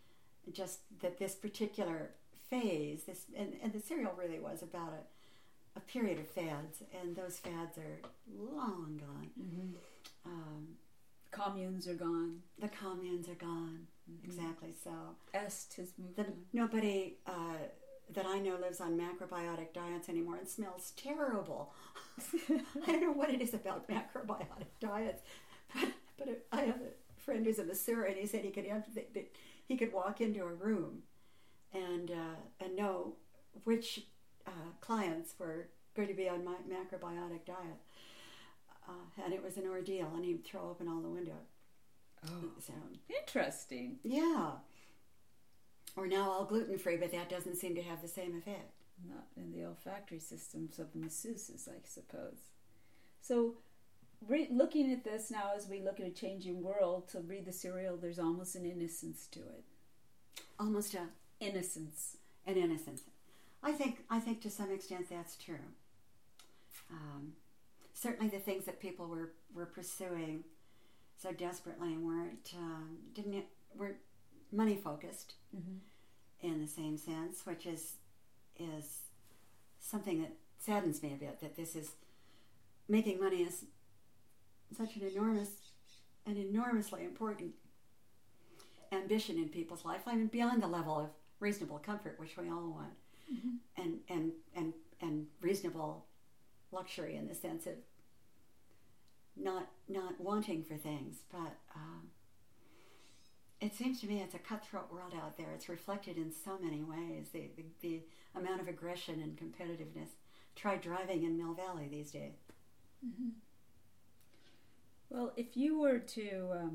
just that this particular phase, this and, and the serial really was about a, a period of fads, and those fads are long gone. Mm-hmm. Um, Communes are gone. the communes are gone. Mm-hmm. Exactly so. Est has moved The, on. nobody uh, that I know lives on macrobiotic diets anymore and smells terrible. I don't know what it is about macrobiotic diets, but, but it, I have a friend who's a masseur, and he said he could enter, that, that he could walk into a room and uh, and know which uh, clients were going to be on my macrobiotic diet, uh, and it was an ordeal. And he'd throw open all the windows. Oh, So interesting. yeah. Or now all gluten-free, but that doesn't seem to have the same effect. Not in the olfactory systems of the masseuses, I suppose. So, re- looking at this now as we look at a changing world, to read the serial, there's almost an innocence to it. Almost a, Innocence. an innocence. I think I think to some extent that's true. Um, certainly the things that people were, were pursuing so desperately weren't um, didn't weren't money focused Mm-hmm. in the same sense, which is is something that saddens me a bit. That this is making money is such an enormous, an enormously important ambition in people's life. I mean, beyond the level of reasonable comfort, which we all want, Mm-hmm. and and and and reasonable luxury in the sense of not not wanting for things, but um, it seems to me it's a cutthroat world out there. It's reflected in so many ways. The the, the amount of aggression and competitiveness. Try driving in Mill Valley these days. Mm-hmm. Well, if you were to um,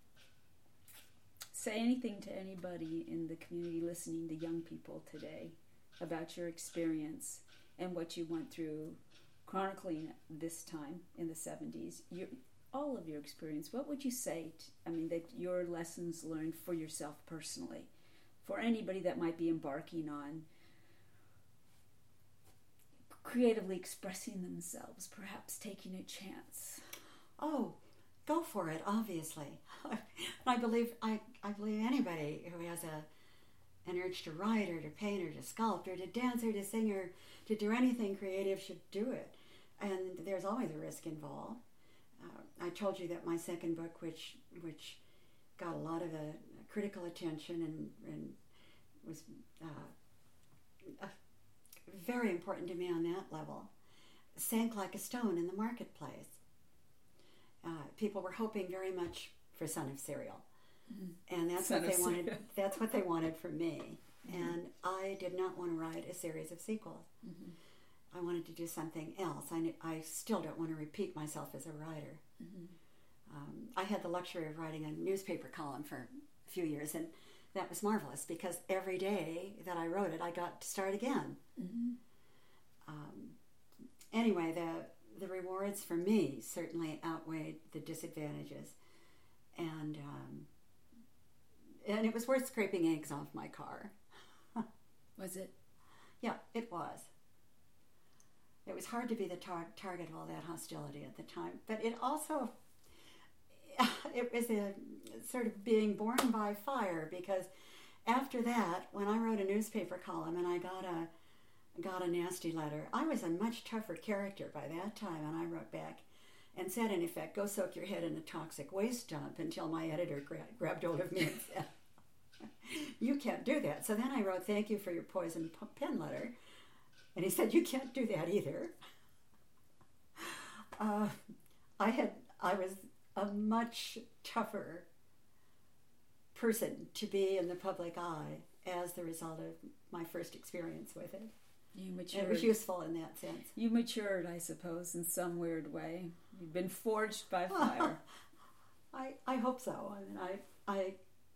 say anything to anybody in the community listening to young people today about your experience and what you went through chronicling this time in the seventies, your, all of your experience, what would you say, to, I mean, that your lessons learned for yourself personally, for anybody that might be embarking on creatively expressing themselves, perhaps taking a chance? Oh, go for it, obviously. I believe I, I believe anybody who has a an urge to write or to paint or to sculpt or to dance or to sing or to do anything creative should do it. And there's always a risk involved. Uh, I told you that my second book, which which got a lot of uh, critical attention and, and was uh, uh, very important to me on that level, sank like a stone in the marketplace. Uh, people were hoping very much for Son of Cereal, mm-hmm. and that's Son what they of wanted. Cereal. That's what they wanted from me, Mm-hmm. and I did not want to write a series of sequels. Mm-hmm. I wanted to do something else. I, knew, I still don't want to repeat myself as a writer. Mm-hmm. Um, I had the luxury of writing a newspaper column for a few years, and that was marvelous because every day that I wrote it, I got to start again. Mm-hmm. Um, anyway, the the rewards for me certainly outweighed the disadvantages, and um, and it was worth scraping eggs off my car. Was it? Yeah, it was. It was hard to be the tar- target of all that hostility at the time, but it also it was a sort of being born by fire, because after that, when I wrote a newspaper column and I got a got a nasty letter, I was a much tougher character by that time, and I wrote back and said, in effect, go soak your head in a toxic waste dump, until my editor gra- grabbed hold of me and said, you can't do that. So then I wrote, thank you for your poison pen letter. And he said, you can't do that either. Uh, I had, I was a much tougher person to be in the public eye as the result of my first experience with it. You matured. It was useful in that sense. You matured, I suppose, in some weird way. You've been forged by fire. I, I hope so. I mean, I, I,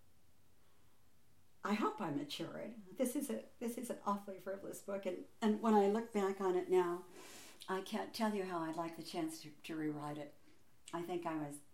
I hope I matured. This is a this is an awfully frivolous book, and, and when I look back on it now, I can't tell you how I'd like the chance to, to rewrite it. I think I was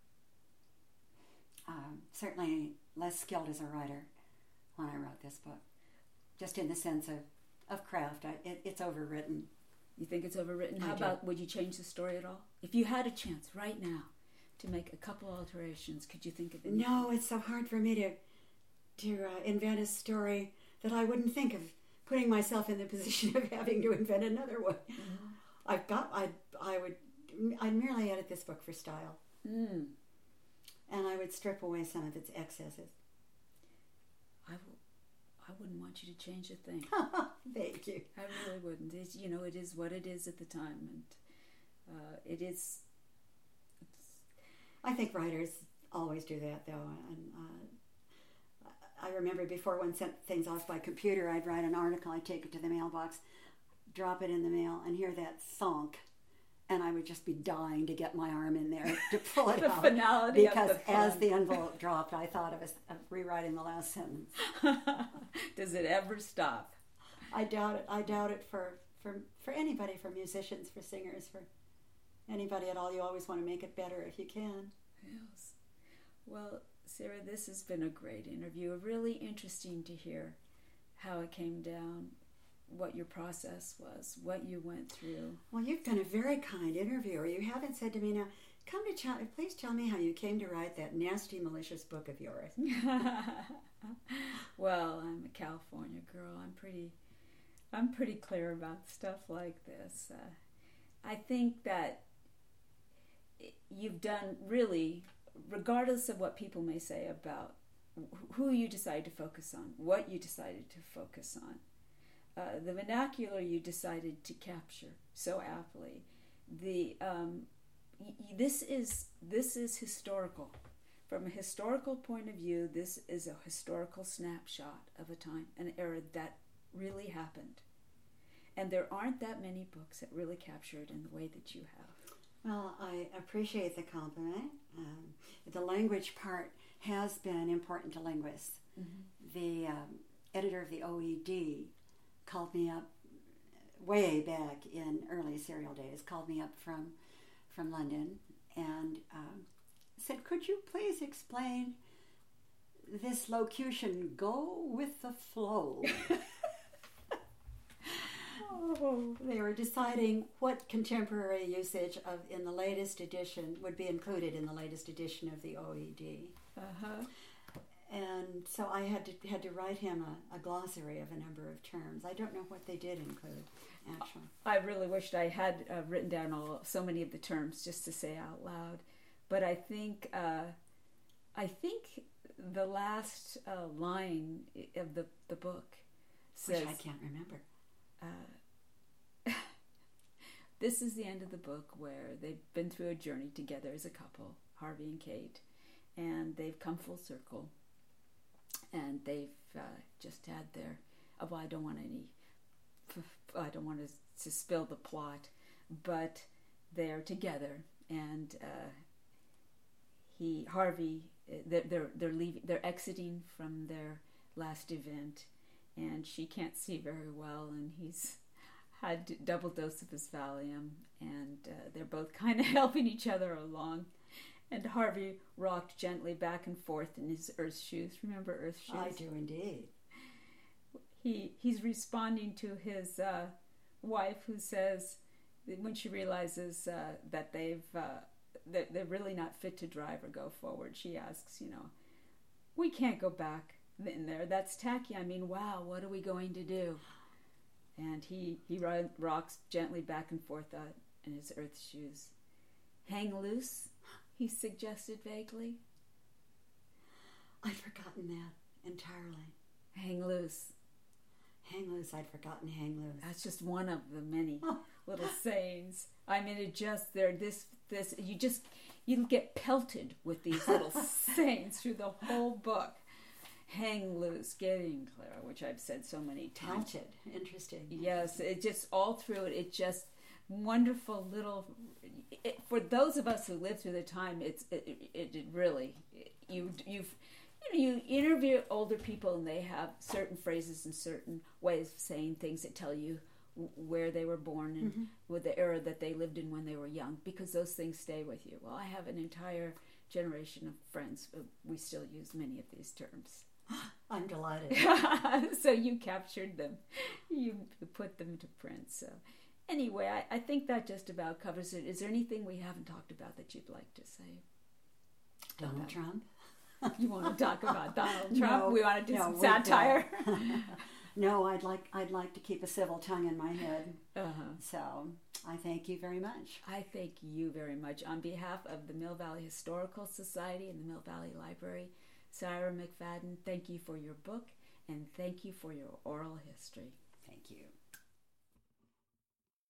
um, certainly less skilled as a writer when I wrote this book, just in the sense of, of craft. I, it, it's overwritten. You think it's overwritten? I How do. about, would you change the story at all? If you had a chance right now to make a couple alterations, could you think of anything? No, it's so hard for me to to uh, invent a story that I wouldn't think of putting myself in the position of having to invent another one. Mm-hmm. I've got, I, I would, I'd merely edit this book for style. Mm. And I would strip away some of its excesses. I, w- I wouldn't want you to change a thing. Thank you. I really wouldn't. It's, you know, it is what it is at the time. And uh, it is... I think writers always do that, though. And uh, I remember before one sent things off by computer, I'd write an article, I'd take it to the mailbox, drop it in the mail, and hear that thunk. And I would just be dying to get my arm in there to pull it the out. Finality because of the as the envelope dropped, I thought of, a, of rewriting the last sentence. Does it ever stop? I doubt it. I doubt it for, for, for anybody, for musicians, for singers, for anybody at all. You always want to make it better if you can. Yes. Well, Sarah, this has been a great interview. Really interesting to hear how it came down, what your process was, what you went through. Well, you've been a very kind interviewer. You haven't said to me now, come to tell, please tell me how you came to write that nasty, malicious book of yours. Well, I'm a California girl. I'm pretty, I'm pretty clear about stuff like this. Uh, I think that you've done really, regardless of what people may say about who you decide to focus on, what you decided to focus on. Uh, the vernacular you decided to capture so aptly. The um, y- this is this is historical. From a historical point of view, this is a historical snapshot of a time, an era that really happened. And there aren't that many books that really capture it in the way that you have. Well, I appreciate the compliment. Um, the language part has been important to linguists. Mm-hmm. The um, editor of the O E D called me up way back in early serial days, called me up from from London and um, said, could you please explain this locution, go with the flow? Oh, they were deciding what contemporary usage of in the latest edition would be included in the latest edition of the O E D. Uh-huh. And so I had to had to write him a, a glossary of a number of terms. I don't know what they did include, actually. I really wished I had uh, written down all so many of the terms just to say out loud, but I think uh, I think the last uh, line of the the book says, which I can't remember. Uh, this is the end of the book where they've been through a journey together as a couple, Harvey and Kate, and they've come full circle. And they've uh, just had their, oh, well, I don't want any, I don't want to, to spill the plot, but they're together, and uh, he, Harvey, they're, they're they're leaving, they're exiting from their last event, and she can't see very well, and he's had a double dose of his Valium, and uh, they're both kind of helping each other along. And Harvey rocked gently back and forth in his earth shoes. Remember earth shoes? I do indeed. He he's responding to his uh, wife, who says that when she realizes uh, that they've uh, that they're really not fit to drive or go forward, she asks, you know, we can't go back in there. That's tacky. I mean, wow, what are we going to do? And he he rocks gently back and forth uh, in his earth shoes. Hang loose, he suggested vaguely. I'd forgotten that entirely. Hang loose. Hang loose, I'd forgotten hang loose. That's just one of the many little sayings. I mean, it just, they're this, this, you just, you get pelted with these little sayings through the whole book. Hang loose, getting clear, which I've said so many times. Pelted, interesting. Yes, it just, all through it, it just, wonderful little, it, for those of us who lived through the time, it's, it, it, it really, you, you've, you know, you interview older people and they have certain phrases and certain ways of saying things that tell you where they were born and mm-hmm. with the era that they lived in when they were young, because those things stay with you. Well, I have an entire generation of friends. We still use many of these terms. I'm delighted. So you captured them. You put them to print. So anyway, I, I think that just about covers it. Is there anything we haven't talked about that you'd like to say? Donald Trump? You want to talk about Donald Trump? No, we want to do no, some we satire. No, I'd like I'd like to keep a civil tongue in my head. Uh-huh. So I thank you very much. I thank you very much. On behalf of the Mill Valley Historical Society and the Mill Valley Library, Sarah McFadden, thank you for your book and thank you for your oral history. Thank you.